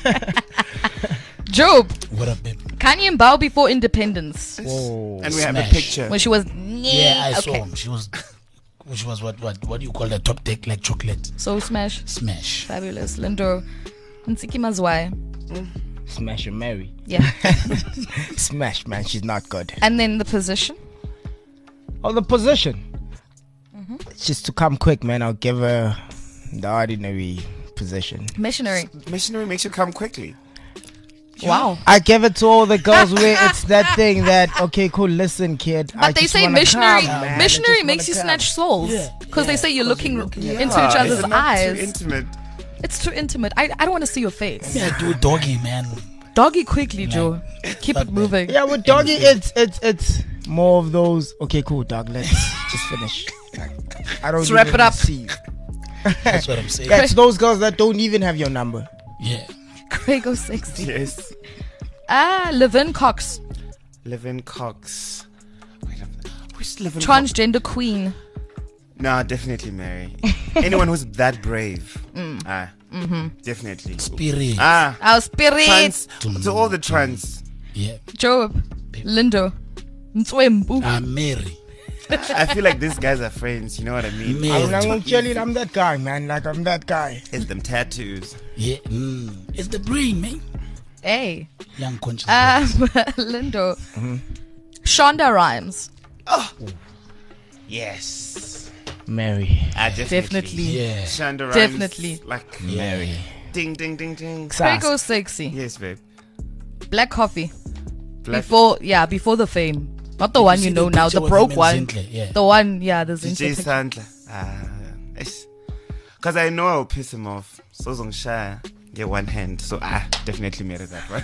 Job. What up, babe? Kanye and Bao before independence. Whoa. and we have a Smash. picture. When she was. Yeah, I saw Okay. him. She was, which was what, what, what do you call that? Top deck like chocolate. So smash. Smash. Fabulous. Lindo. Nsiki Mazwai. Smash or Mary. Yeah. Smash, man. She's not good. And then the position. Oh, the position. Mm-hmm. Just to come quick, man. I'll give her the ordinary position. Missionary. Missionary makes you come quickly. Wow. I give it to all the girls where it's that thing that, okay, cool, listen, kid. I But they just say wanna missionary come, man. I missionary just makes you wanna snatch souls. Yeah. Because they Yeah, say you're 'cause looking you're looking into at- each Ah, other's is it not eyes. too intimate. It's too intimate. I, I don't want to see your face. Yeah, do doggy, man. Doggy quickly, Joe. Keep fuck it moving. Yeah, with doggy, it's it's it's more of those. Okay, cool, dog. Let's just finish. I don't Let's wrap even it up. See. That's what I'm saying. Yeah, it's those girls that don't even have your number. Yeah. Craig O Sexy. Yes. Ah, Levin Cox. Levin Cox. Wait, who's Levin Cox? Transgender queen. No, definitely Mary. Anyone who's that brave. Mm. Ah, Mm-hmm. definitely. Spirit. Ah, Our spirit. trans. To all the trans. Yeah. Job. Lindo. Nswembu. Ah, Mary. I feel like these guys are friends. You know what I mean? Mary. I'm, I'm, actually, I'm that guy, man. Like I'm that guy. It's them tattoos. Yeah. Mm. It's the brain, man. Hey. Young conscious. Um, Lindo. Mm-hmm. Shonda Rhimes. Yes. Mary. Ah, definitely. Definitely. Yeah. Shonda Rhimes, Definitely. Like Mary. ding, ding, ding, ding. Craig O Sexy. Yes, babe. Black coffee. Black Before, yeah, before the fame. Not the one see you the know now, picture the with broke him and one. Zintle? Yeah. The one, yeah, the D J Zintle. Sandler. Ah, because I know I'll piss him off. So share. Yeah, one hand. So I definitely made it that one.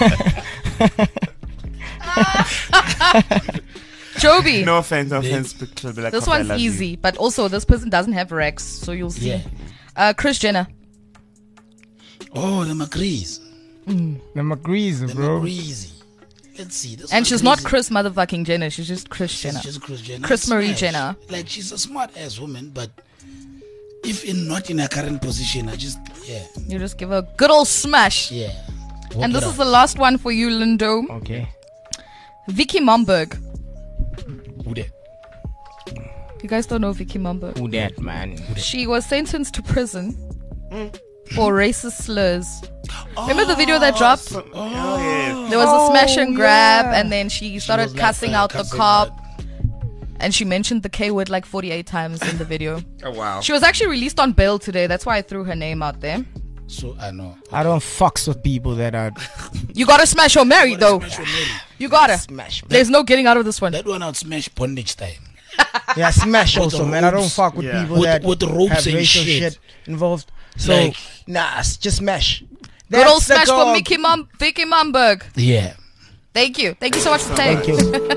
Joby. No offense, no offense. But Club Black This Coffee, I one's love you. easy, but also this person doesn't have Rex, so you'll see. Yeah. Uh, Kris Jenner. Oh, the McCrees. Mm, the McCrees, The bro. McCreezy. Let's see. This And one she's not crazy. Chris motherfucking Jenner. She's just Kris She's Jenner. just Kris Jenner. Chris Marie Smash. Jenner. Like, she's a smart ass woman, but if in not in her current position, I just, yeah. You just give her a good old smash. Yeah. And Walk this it is up. the last one for you, Lindo. Okay. Vicky Momberg. Who that? You guys don't know Vicky Momberg? Who that, man? She was sentenced to prison for racist slurs. Remember the video that dropped? Oh, yeah. There was a smash and Oh, grab, yeah. and then she started was like, cussing uh, out the cussing cop. out. And she mentioned the K word like forty-eight times in the video. Oh, wow. She was actually released on bail today. That's why I threw her name out there. So, I know. I don't fucks with people that are You gotta smash or marry, though. Smash or marry. You gotta. smash. There's no getting out of this one. That one out smash bondage time. Yeah, smash With also, the man. I don't ropes. fuck with Yeah. people With- that with the ropes have and racial shit. shit involved. So, Like- nah, it's just smash. Good That's old the smash for dog. Mickey Mum, Vicky Momberg. Yeah. Thank you. Thank you so much for playing. Thank you.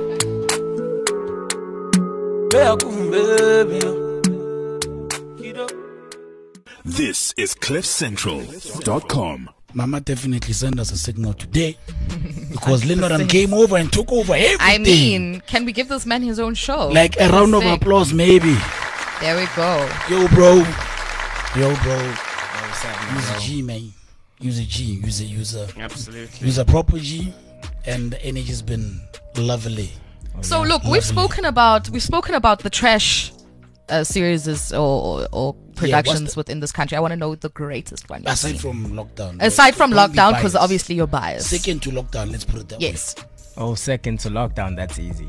This is cliff central dot com. Mama definitely sent us a signal today because Lindoran came over and took over everything. I mean, can we give this man his own show? like a round of Sick. applause, maybe. There we go. Yo, bro. Yo, bro. Use a G, man. Use a G. Use a use a Absolutely. use a proper G, and the energy's been lovely. So look, we've spoken about we've spoken about the trash uh, series is- or, or, or productions the- within this country. I want to know the greatest one. you've Aside seen. from lockdown. aside from Don't be lockdown, because biased. obviously you're biased. Second to lockdown, let's put it that Yes. Oh, second to lockdown. That's easy.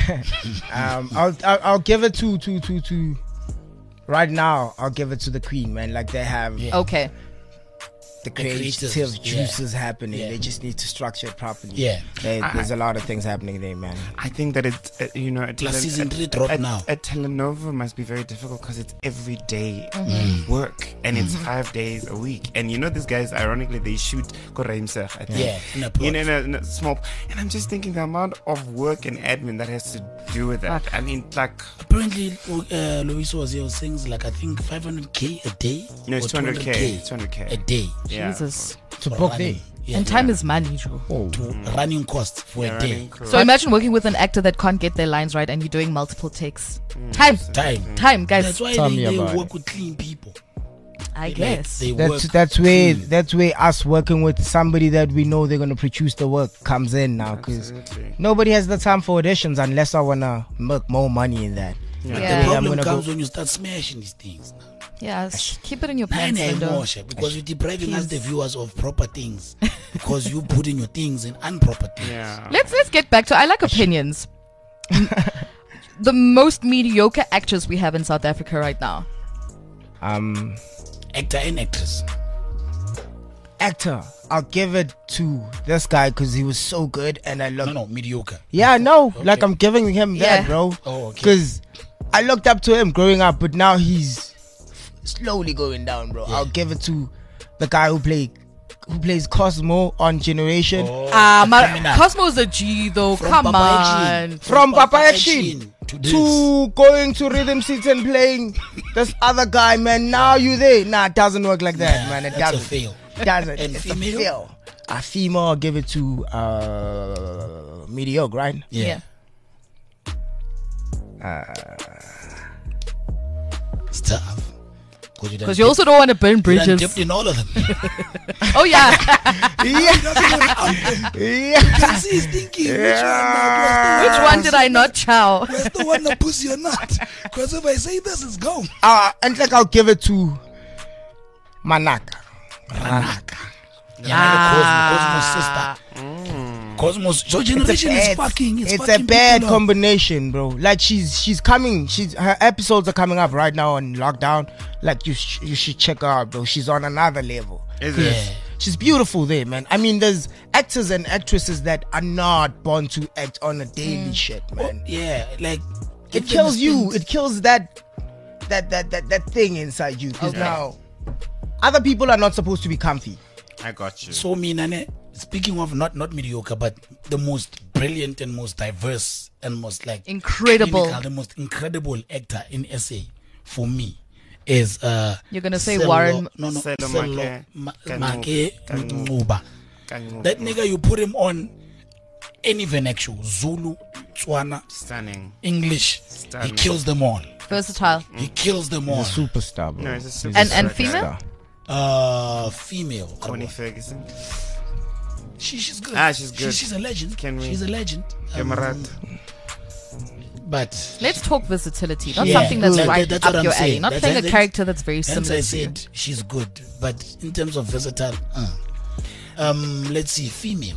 um, I'll, I'll I'll give it to to to to. Right now, I'll give it to the Queen, man. Like they have Yeah. Okay. the creatives, creative yeah. juices happening. Yeah. They just need to structure it properly. Yeah. There- there's a lot of things happening there, man. I think that it's, uh, you know, a, Plus tele- season a- three drop a- now. a telenova must be very difficult because it's every day Mm-hmm. work and it's five days a week. And you know, these guys, ironically, they shoot Koreimser, I think. Yeah, in a plot. You know, in a, in a small. And I'm just thinking the amount of work and admin that has to do with that. I mean, like, Apparently, uh, Luis was here saying like I think five hundred k a day. no, it's or two hundred K. two hundred K. a day. Yeah. Jesus. To for book running. there. Yeah, And time is money, Joe. to running costs for Yeah, a day. running crew. So imagine working with an actor that can't get their lines right and you're doing multiple takes. Time. Time. Time, guys. That's why Tell they, me they about work it. with clean people. I Like, guess. they work. That's that's where that's where us working with somebody that we know they're gonna produce the work comes in now, because Absolutely. nobody has the time for auditions unless I wanna make more money in that. Yeah. The I'm problem gonna comes go- when you start smashing these things. Yeah, s- keep it in your Nine pants, Lindo. emotion because you're depriving us, the Please. viewers, of proper things because you put in your things in improper things. Yeah. Let's let's get back to I like opinions. The most mediocre actors we have in South Africa right now. Um, Actor and actress. actor, I'll give it to this guy because he was so good, and I love. No, no, mediocre. Yeah, I know. Like I'm giving him that, Yeah. bro. Oh, okay. Because I looked up to him growing up, but now he's slowly going down, bro. I'll give it to the guy who played who plays Cosmo on Generation. Oh, Ah, my criminal. Cosmo's a G though. From Come Papa on. Action. From Papa Papa Action Action to this. to going to Rhythm City and playing this other guy, man. Now you there? Nah, it doesn't work like that, Nah, man. It that's a doesn't. fail. Doesn't. And it's female? a fail. A female, I'll give it to uh, mediocre, right? Yeah. Yeah. It's tough. Because you also don't want to burn bridges. dipped in all of them. Oh yeah. yeah. yeah. See, he's thinking, Which one did I not chow? Where's the one that pussy or not? Because if I say this, it's gone. Uh, and like I'll give it to Manaka. Ranaka. Yeah, Cosmo, Cosmo's sister. Cosmos. Your generation is bad- fucking. It's, it's fucking a bad people up. combination, bro. Like she's she's coming. She's her episodes are coming up right now on lockdown. Like you sh- you should check her out, bro. She's on another level. Is Yeah. it? She's beautiful there, man. I mean, there's actors and actresses that are not born to act on a daily shit, man. Yeah, like It kills you. It kills that that that that that thing inside you. Because Okay. now other people are not supposed to be comfy. I got you. So me, Nane, speaking of not not mediocre, but the most brilliant and most diverse and most like incredible, clinical, the most incredible actor in S A for me is uh. You're gonna say Sello, Warren? No, no, Sello Sello Make- Ma- Kangu- Make Kangu- Nguba. Kangu- That nigga, you put him on any vernacular, Zulu, Tswana, Stunning. English, Stunning. he kills them all. Versatile. He kills them all. He's a superstar, bro. No, he's a super And and superstar. female? Uh, female. Connie Ferguson. She, she's good. Ah, she's good. She, she's a legend. Can we- She's a legend. Kamarat. But Let's talk versatility, not Yeah. something that's That- right that's up what I'm your alley. saying. Not That's- playing a that's- character that's very hence similar I to you. said she's good, but in terms of versatile, uh. um, let's see, female.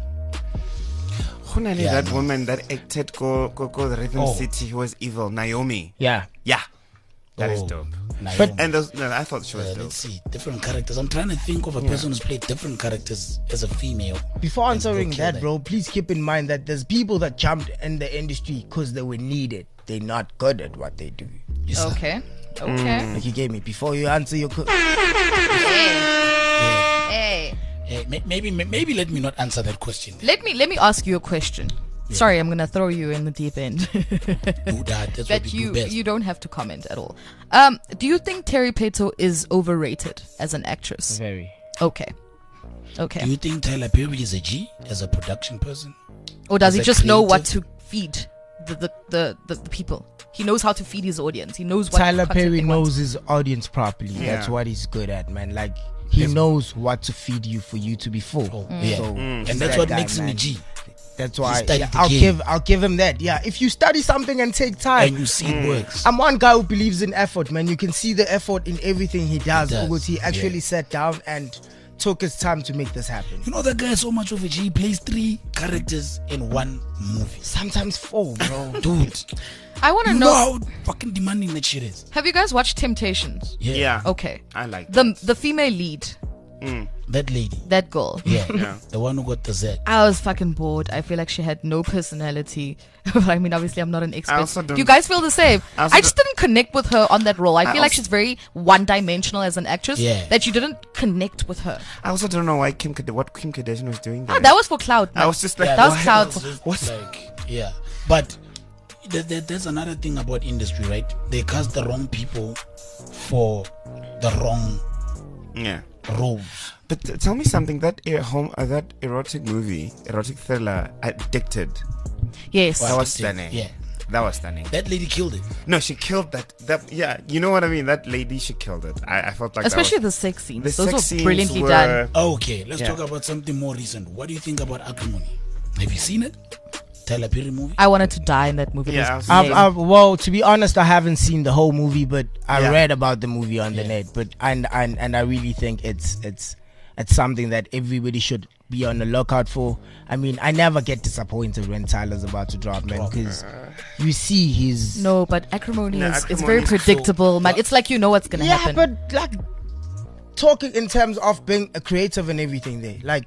Who named Yeah, that no. woman that acted go go go the Rhythm Oh. City who was evil? Naomi. Yeah. Yeah. That is Oh, dope. Naomi. And those, no, I thought she was Uh, dope. let's see, different characters. I'm trying to think of a person who's played different characters as a female. Before answering okay, that, like- bro, please keep in mind that there's people that jumped in the industry because they were needed. They're not good at what they do. Yes, sir. Okay. Okay. Like you gave me before you answer your question. Hey. Eh, may- maybe maybe let me not answer that question. Let me let me ask you a question. Sorry, I'm gonna throw you in the deep end. Do that. That's what That we you do best. you don't have to comment at all. Um, do you think Terry Peto is overrated as an actress? Very. Okay. Okay. Do you think Tyler Perry is a G as a production person? Or does as he a just know what creative? to feed the the, the, the, the people? He knows how to feed his audience. He knows what Tyler content Perry they want. knows his audience properly. That's Yeah. what he's good at, man. Like he knows what to feed you for you to be full. Oh, Mm. yeah. So, And he's that's that what guy, makes him a man. G. That's why studied yeah, the I'll game. give I'll give him that. Yeah, if you study something and take time, And you see it works. I'm one guy who believes in effort, man. You can see the effort in everything he does. He does, Because he actually yeah. sat down and took his time to make this happen. You know that guy is so much of a G. He plays three characters in one movie. Sometimes four, bro. Dude, I want to you know. know how fucking demanding that shit is. Have you guys watched Temptations? Yeah. Yeah. Okay. I like The the female lead, That lady. that girl. Yeah. Yeah. The one who got the Z. I was fucking bored. I feel like she had no personality. I mean, obviously, I'm not an expert. also Do don't- you guys feel the same? I also I just didn't connect with her on that role. I I feel like also- she's very one-dimensional as an actress. Yeah. That you didn't connect with her. I also don't know why Kim Kard- what Kim Kardashian was doing there. Oh, that was for cloud. I was just like, Yeah, that was why- cloud. just What? Like, yeah. But there, there, there's another thing about industry, right? They cast the wrong people for the wrong Yeah. roles. But t- tell me something. That er- home, uh, that erotic movie, erotic thriller, Addicted. Yes. That was Addicted, stunning. yeah. That was stunning. That lady killed it. No, she killed that. That yeah, you know what I mean. That lady, she killed it. I, I felt like Especially that the sex scenes. was, the Those sex were scenes brilliantly were- done. Okay, let's Yeah. talk about something more recent. What do you think about Acrimony? Have you seen it? Tyler Perry movie? I wanted to die in that movie. It Yeah, was I was- I've, lame. I've, well, to be honest, I haven't seen the whole movie, but I Yeah. read about the movie on the Yeah. net. But and, and and I really think it's it's it's something that everybody should be on the lookout for. I mean, I never get disappointed when Tyler's about to drop, man, Drop. because you see he's No, but acrimony No, is it's acrimony very is predictable, man. But- It's like you know what's gonna yeah, happen. but like talking in terms of being a creative and everything, there, like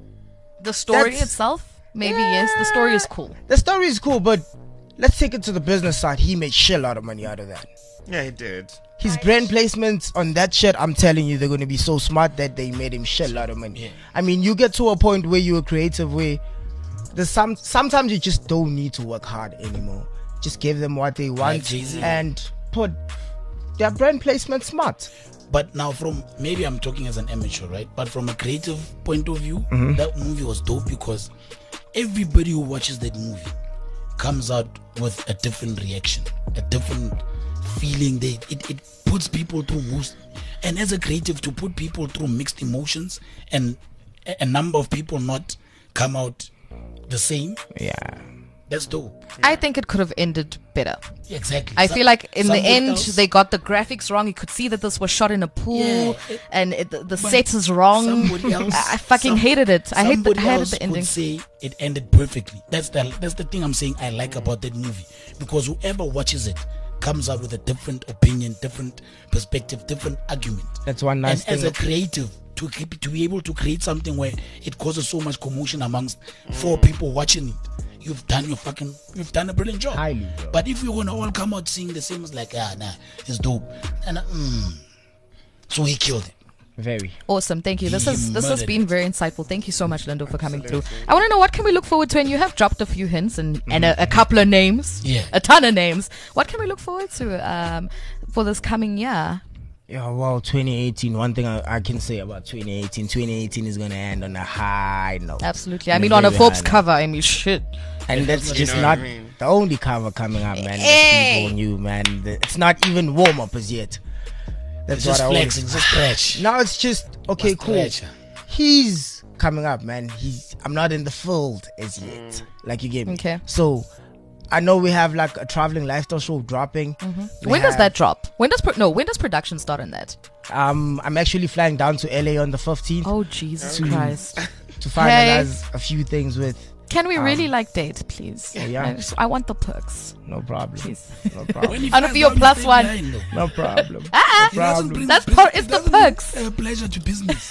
the story that's- itself, maybe yes. The story is cool. the story is cool, but let's take it to the business side. He made shit lot of money out of that. Yeah, he did. His brand placements on that shit, I'm telling you, they're going to be so smart that they made him shit lot of money. Yeah. I mean, you get to a point where you're creative where there's some sometimes you just don't need to work hard anymore. Just give them what they want Jay-Z. and put their brand placement smart. But now, from maybe I'm talking as an amateur, right? But from a creative point of view, Mm-hmm. that movie was dope because everybody who watches that movie comes out with a different reaction, a different feeling. They it, it puts people through most, and as a creative, to put people through mixed emotions and a, a number of people not come out the same. Yeah. That's dope. I think it could have ended better. Exactly. I Some- feel like in the somebody end else- they got the graphics wrong. You could see that this was shot in a pool, Yeah, it- and it, the, the but set is wrong. somebody else- I, I fucking some- hated it. I hate the, somebody I hated else the ending. Would say it ended perfectly. That's the that's the thing I'm saying I like about that movie, because whoever watches it comes out with a different opinion, different perspective, different argument. That's one nice and as thing. a creative, to keep, to be able to create something where it causes so much commotion amongst four people watching it, you've done your fucking you've done a brilliant job. Highly, bro. But if you're gonna all come out seeing the same, it's like, ah, nah, it's dope. And uh, mm. So he killed it. Very awesome. Thank you. This He has this has murdered been very insightful. Thank you so much, Lindo, for coming through. I want to know, what can we look forward to? And you have dropped a few hints and, and a, a couple of names. Yeah. A ton of names. What can we look forward to um, for this coming year? Yeah, well, twenty eighteen, one thing I, I can say about twenty eighteen, twenty eighteen is going to end on a high note. Absolutely. I mean, on a Forbes cover, I mean, shit. And that's just know not what I mean? the only cover coming up, man. Hey. That people knew, man. The- It's not even warm up as yet. That's It's what just I always. flexing, it's just stretch. Now it's just okay, What's cool. stretch? He's coming up, man. He's. I'm not in the field as yet. Like you get me. Okay. So, I know we have like a traveling lifestyle show dropping. We When does have- that drop? When does pro- no? When does production start on that? Um, I'm actually flying down to L A on the fifteenth Oh Jesus To- Christ! to finalize a few things with. Can we Um, really like date, please? oh, yeah. I, just- I want the perks, No problem. please. No problem. When he I'll flies be your down, plus you stay one. behind, though. No problem. Ah, He doesn't bring That's business- part- he it's the doesn't bring, perks. uh, pleasure to business.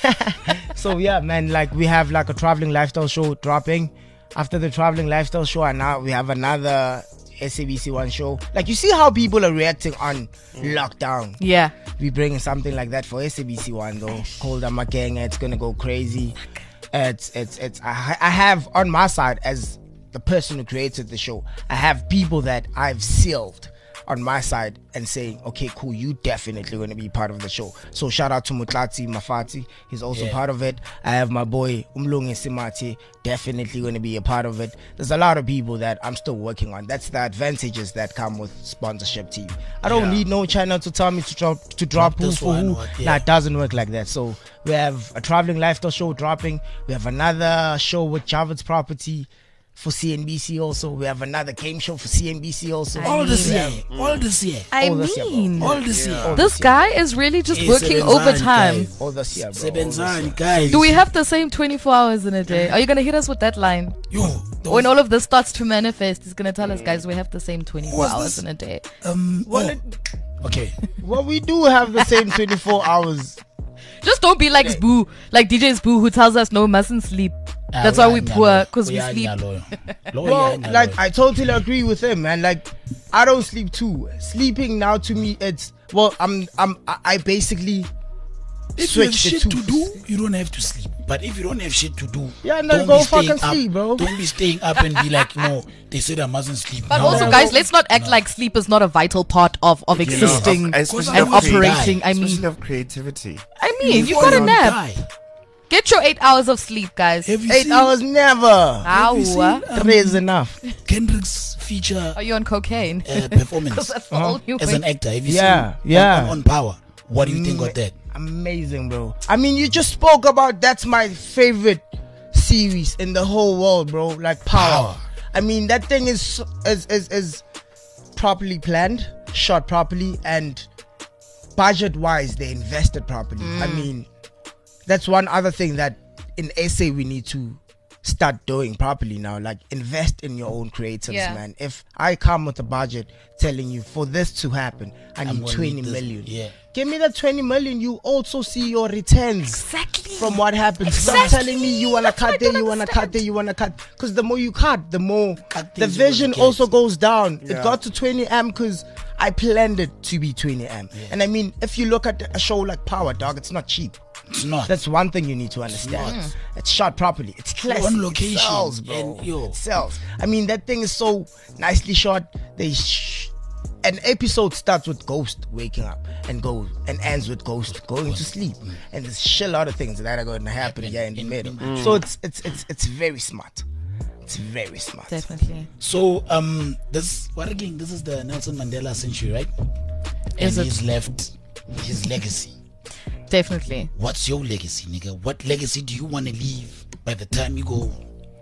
So yeah, man, like we have like a traveling lifestyle show dropping. After the traveling lifestyle show, and now we have another S A B C One show. Like you see how people are reacting on lockdown. yeah. We bringing something like that for S A B C One though. Called Amakenge. It's gonna go crazy. It's it's it's. I, I have on my side as the person who created the show. I have people that I've sealed on my side and saying, okay, cool, you definitely going to be part of the show. So shout out to Mutlati Mafati, he's also Yeah. part of it. I have my boy Umlungi Simati, definitely going to be a part of it. There's a lot of people that I'm still working on. That's the advantages that come with sponsorship T V. I don't Yeah. need no channel to tell me to drop to drop, Drop who this for one, who. what- yeah. Nah, it doesn't work like that. So we have a traveling lifestyle show dropping. We have another show with Javits Property for C N B C also. We have another game show for C N B C also. All this We year, have- all this year, I All this year, bro. mean, all this year. all this year. guy is really just Hey, working Sebenzani, overtime. guys. All this year, bro. All this year. Sebenzani, guys. Do we have the same twenty-four hours in a day? Are you gonna hit us with that line? Yo, When all of this starts to manifest, he's gonna tell us, guys, we have the same twenty-four What's hours this? in a day. um, Well, oh, it- okay. Well, we do have the same twenty-four hours. Just don't be like Spoo, like D J Spoo, who tells us no, mustn't sleep. Ah, That's why we poor, because we sleep. Well, like I totally agree with him, man. Like I don't sleep too. Sleeping now to me, it's well, I'm, I'm, I I basically if you have switched it shit to. to do, you don't have to sleep. But if you don't have shit to do, Yeah, then don't go be staying fucking up, sleep, bro. Don't be staying up and be like, no, they said I mustn't sleep. But no. also, guys, let's not act like sleep is not a vital part of, of You know, existing of- especially and of creati- operating. I especially mean, of creativity. I mean, you Before got a you nap. die. Get your eight hours of sleep, guys. Have you Eight seen, hours never. Ow. you seen, um, Three is enough. Kendrick's feature Are you on cocaine? uh, performance That's the whole new as way. an actor? Have you Yeah, seen yeah. on, on, on Power? What do you think of that? Amazing, bro. I mean, you just spoke about that's my favorite series in the whole world, bro. Like Power. Power. I mean, that thing is is is, is properly planned, shot properly, and budget-wise, they invested properly. I mean, that's one other thing that in S A we need to start doing properly now. Like invest in your own creatives, Yeah. man. If I come with a budget telling you for this to happen, I I'm need gonna twenty need this. million. Yeah. Give me that twenty million. You also see your returns Exactly. from what happens. Stop Exactly. telling me you wanna That's what I cut there, don't you wanna understand. cut there, you wanna cut. Because the more you cut, the more Cut the things you vision wanna get. also goes down. Yeah. It got to twenty M because I planned it to be twenty M. And I mean, if you look at a show like Power, dog, it's not cheap. It's not. That's one thing you need to understand. not. It's shot properly. It's classic. On It location. sells, bro. And, yo. It sells. I mean, that thing is so nicely shot. They sh- an episode starts with Ghost waking up and goes and ends with Ghost going to sleep. And there's shit lot of things that are going to happen here in the in- middle. in- So it's it's it's it's very smart. It's very smart. Definitely. So um, this what again? This is the Nelson Mandela century, right? Is and it? he's left his legacy. Definitely. What's your legacy, nigga? What legacy do you want to leave by the time you go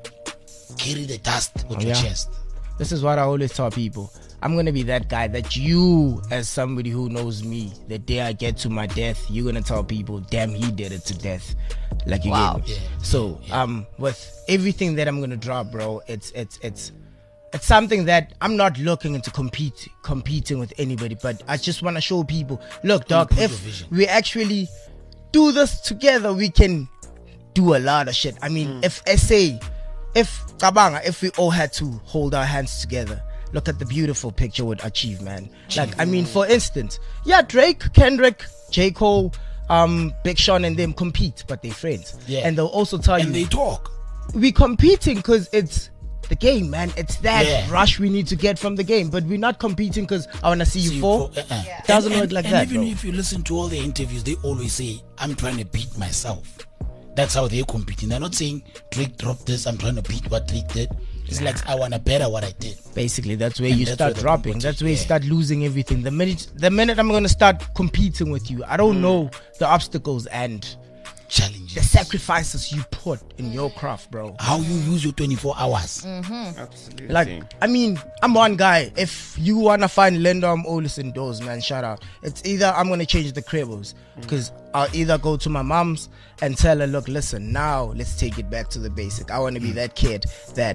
carry the dust with Oh, your yeah. chest? This is what I always tell people. I'm gonna be that guy that you, as somebody who knows me, the day I get to my death, you're gonna tell people, damn, he did it to death. Like you Wow. get me. Yeah, So um with everything that I'm gonna drop, bro, it's it's it's it's something that I'm not looking into compete competing with anybody, but I just wanna show people, look, dog, push your if vision. we actually do this together, we can do a lot of shit. I mean, if S A, if Kabanga, if we all had to hold our hands together, look at the beautiful picture we'd achieve, man. Like, I mean, for instance, yeah, Drake, Kendrick, J. Cole, um Big Sean and them compete, but they're friends. Yeah. And they'll also tell And you they talk. we competing because it's the game, man. It's that Yeah. rush we need to get from the game, but we're not competing because I want to see, See you fall. for- uh-uh. Doesn't And- work like and that, even bro. if you listen to all the interviews, they always say, I'm trying to beat myself. That's how they're competing. They're not saying Drake dropped this, I'm trying to beat what Drake did. It's like I wanna better what I did. Basically, that's where And you that's start where the dropping. competition- That's where you yeah. start losing everything. The minute, the minute I'm gonna start competing with you, I don't know the obstacles and challenges, the sacrifices you put in your craft, bro. How you use your twenty-four hours. Absolutely. Like, I mean, I'm one guy. If you wanna find Linda, I'm always indoors, man. Shout out. It's either I'm gonna change the cribbles because I'll either go to my mom's and tell her, look, listen, now let's take it back to the basic. I wanna be that kid that.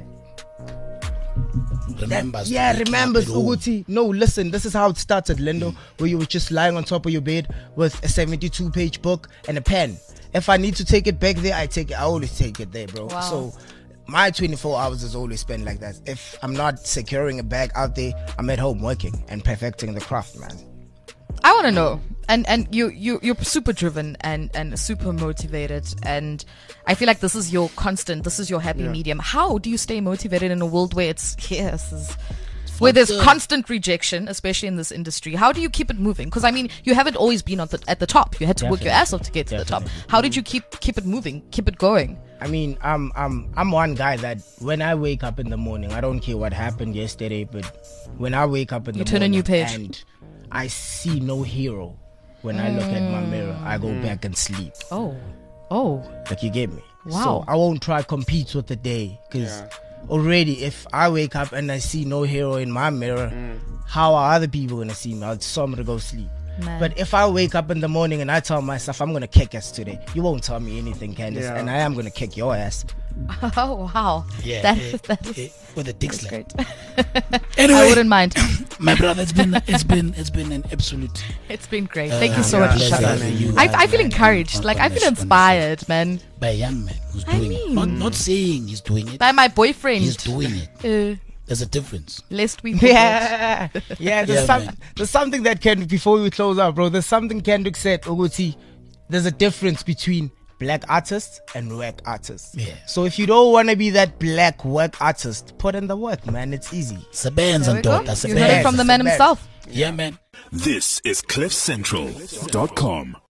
Remembers. That, yeah, to wake up remembers at home. Uguti. No, listen, this is how it started, Lindo, where you were just lying on top of your bed with a seventy-two page book and a pen. If I need to take it back there, I take it. I always take it there, bro. Wow. So my twenty-four hours is always spent like that. If I'm not securing a bag out there, I'm at home working and perfecting the craft, man. I want to know, and and you you you're super driven and and super motivated, and I feel like this is your constant, this is your happy Yeah. medium. How do you stay motivated in a world where it's yes, is, where there's the- constant rejection, especially in this industry? How do you keep it moving? Because I mean, you haven't always been at the at the top. You had to work your Definitely. ass off to get to the top. Definitely. How did you keep keep it moving, keep it going? I mean, I'm I'm I'm one guy that when I wake up in the morning, I don't care what happened yesterday, but when I wake up in You the turn a morning new page. and I see no hero, when I look at my mirror, I go back and sleep. Oh, oh, Like, you get me? Wow. So I won't try compete with the day because already if I wake up and I see no hero in my mirror, how are other people gonna see me? I'll just I'm gonna go sleep. man. But if I wake up in the morning and I tell myself I'm gonna kick ass today, you won't tell me anything, Candice, Yeah. and I am gonna kick your ass. oh wow, Yeah, that, yeah, that is yeah, with a dick that's slap. great. Anyway, I wouldn't mind. my brother, it's been it's been it's been an absolute. It's been great. Thank you so yeah, much for pleasure coming. having you I, guys, I feel man, encouraged. on- Like on I this- feel on this inspired, man. By a young man who's I doing it. Not mean- not saying he's doing it. By my boyfriend. He's doing it. Uh, There's a difference. lest we forget. Yeah, yeah. There's, Yeah, some, man. there's something that Kendrick, before we close out, bro. There's something Kendrick said, Oguti. There's a difference between black artists and work artists. Yeah. So if you don't want to be that black work artist, put in the work, man. It's easy. Sabands There we and go. daughters. You heard it from the man Sabands. himself. Yeah, man. This is cliff central dot com.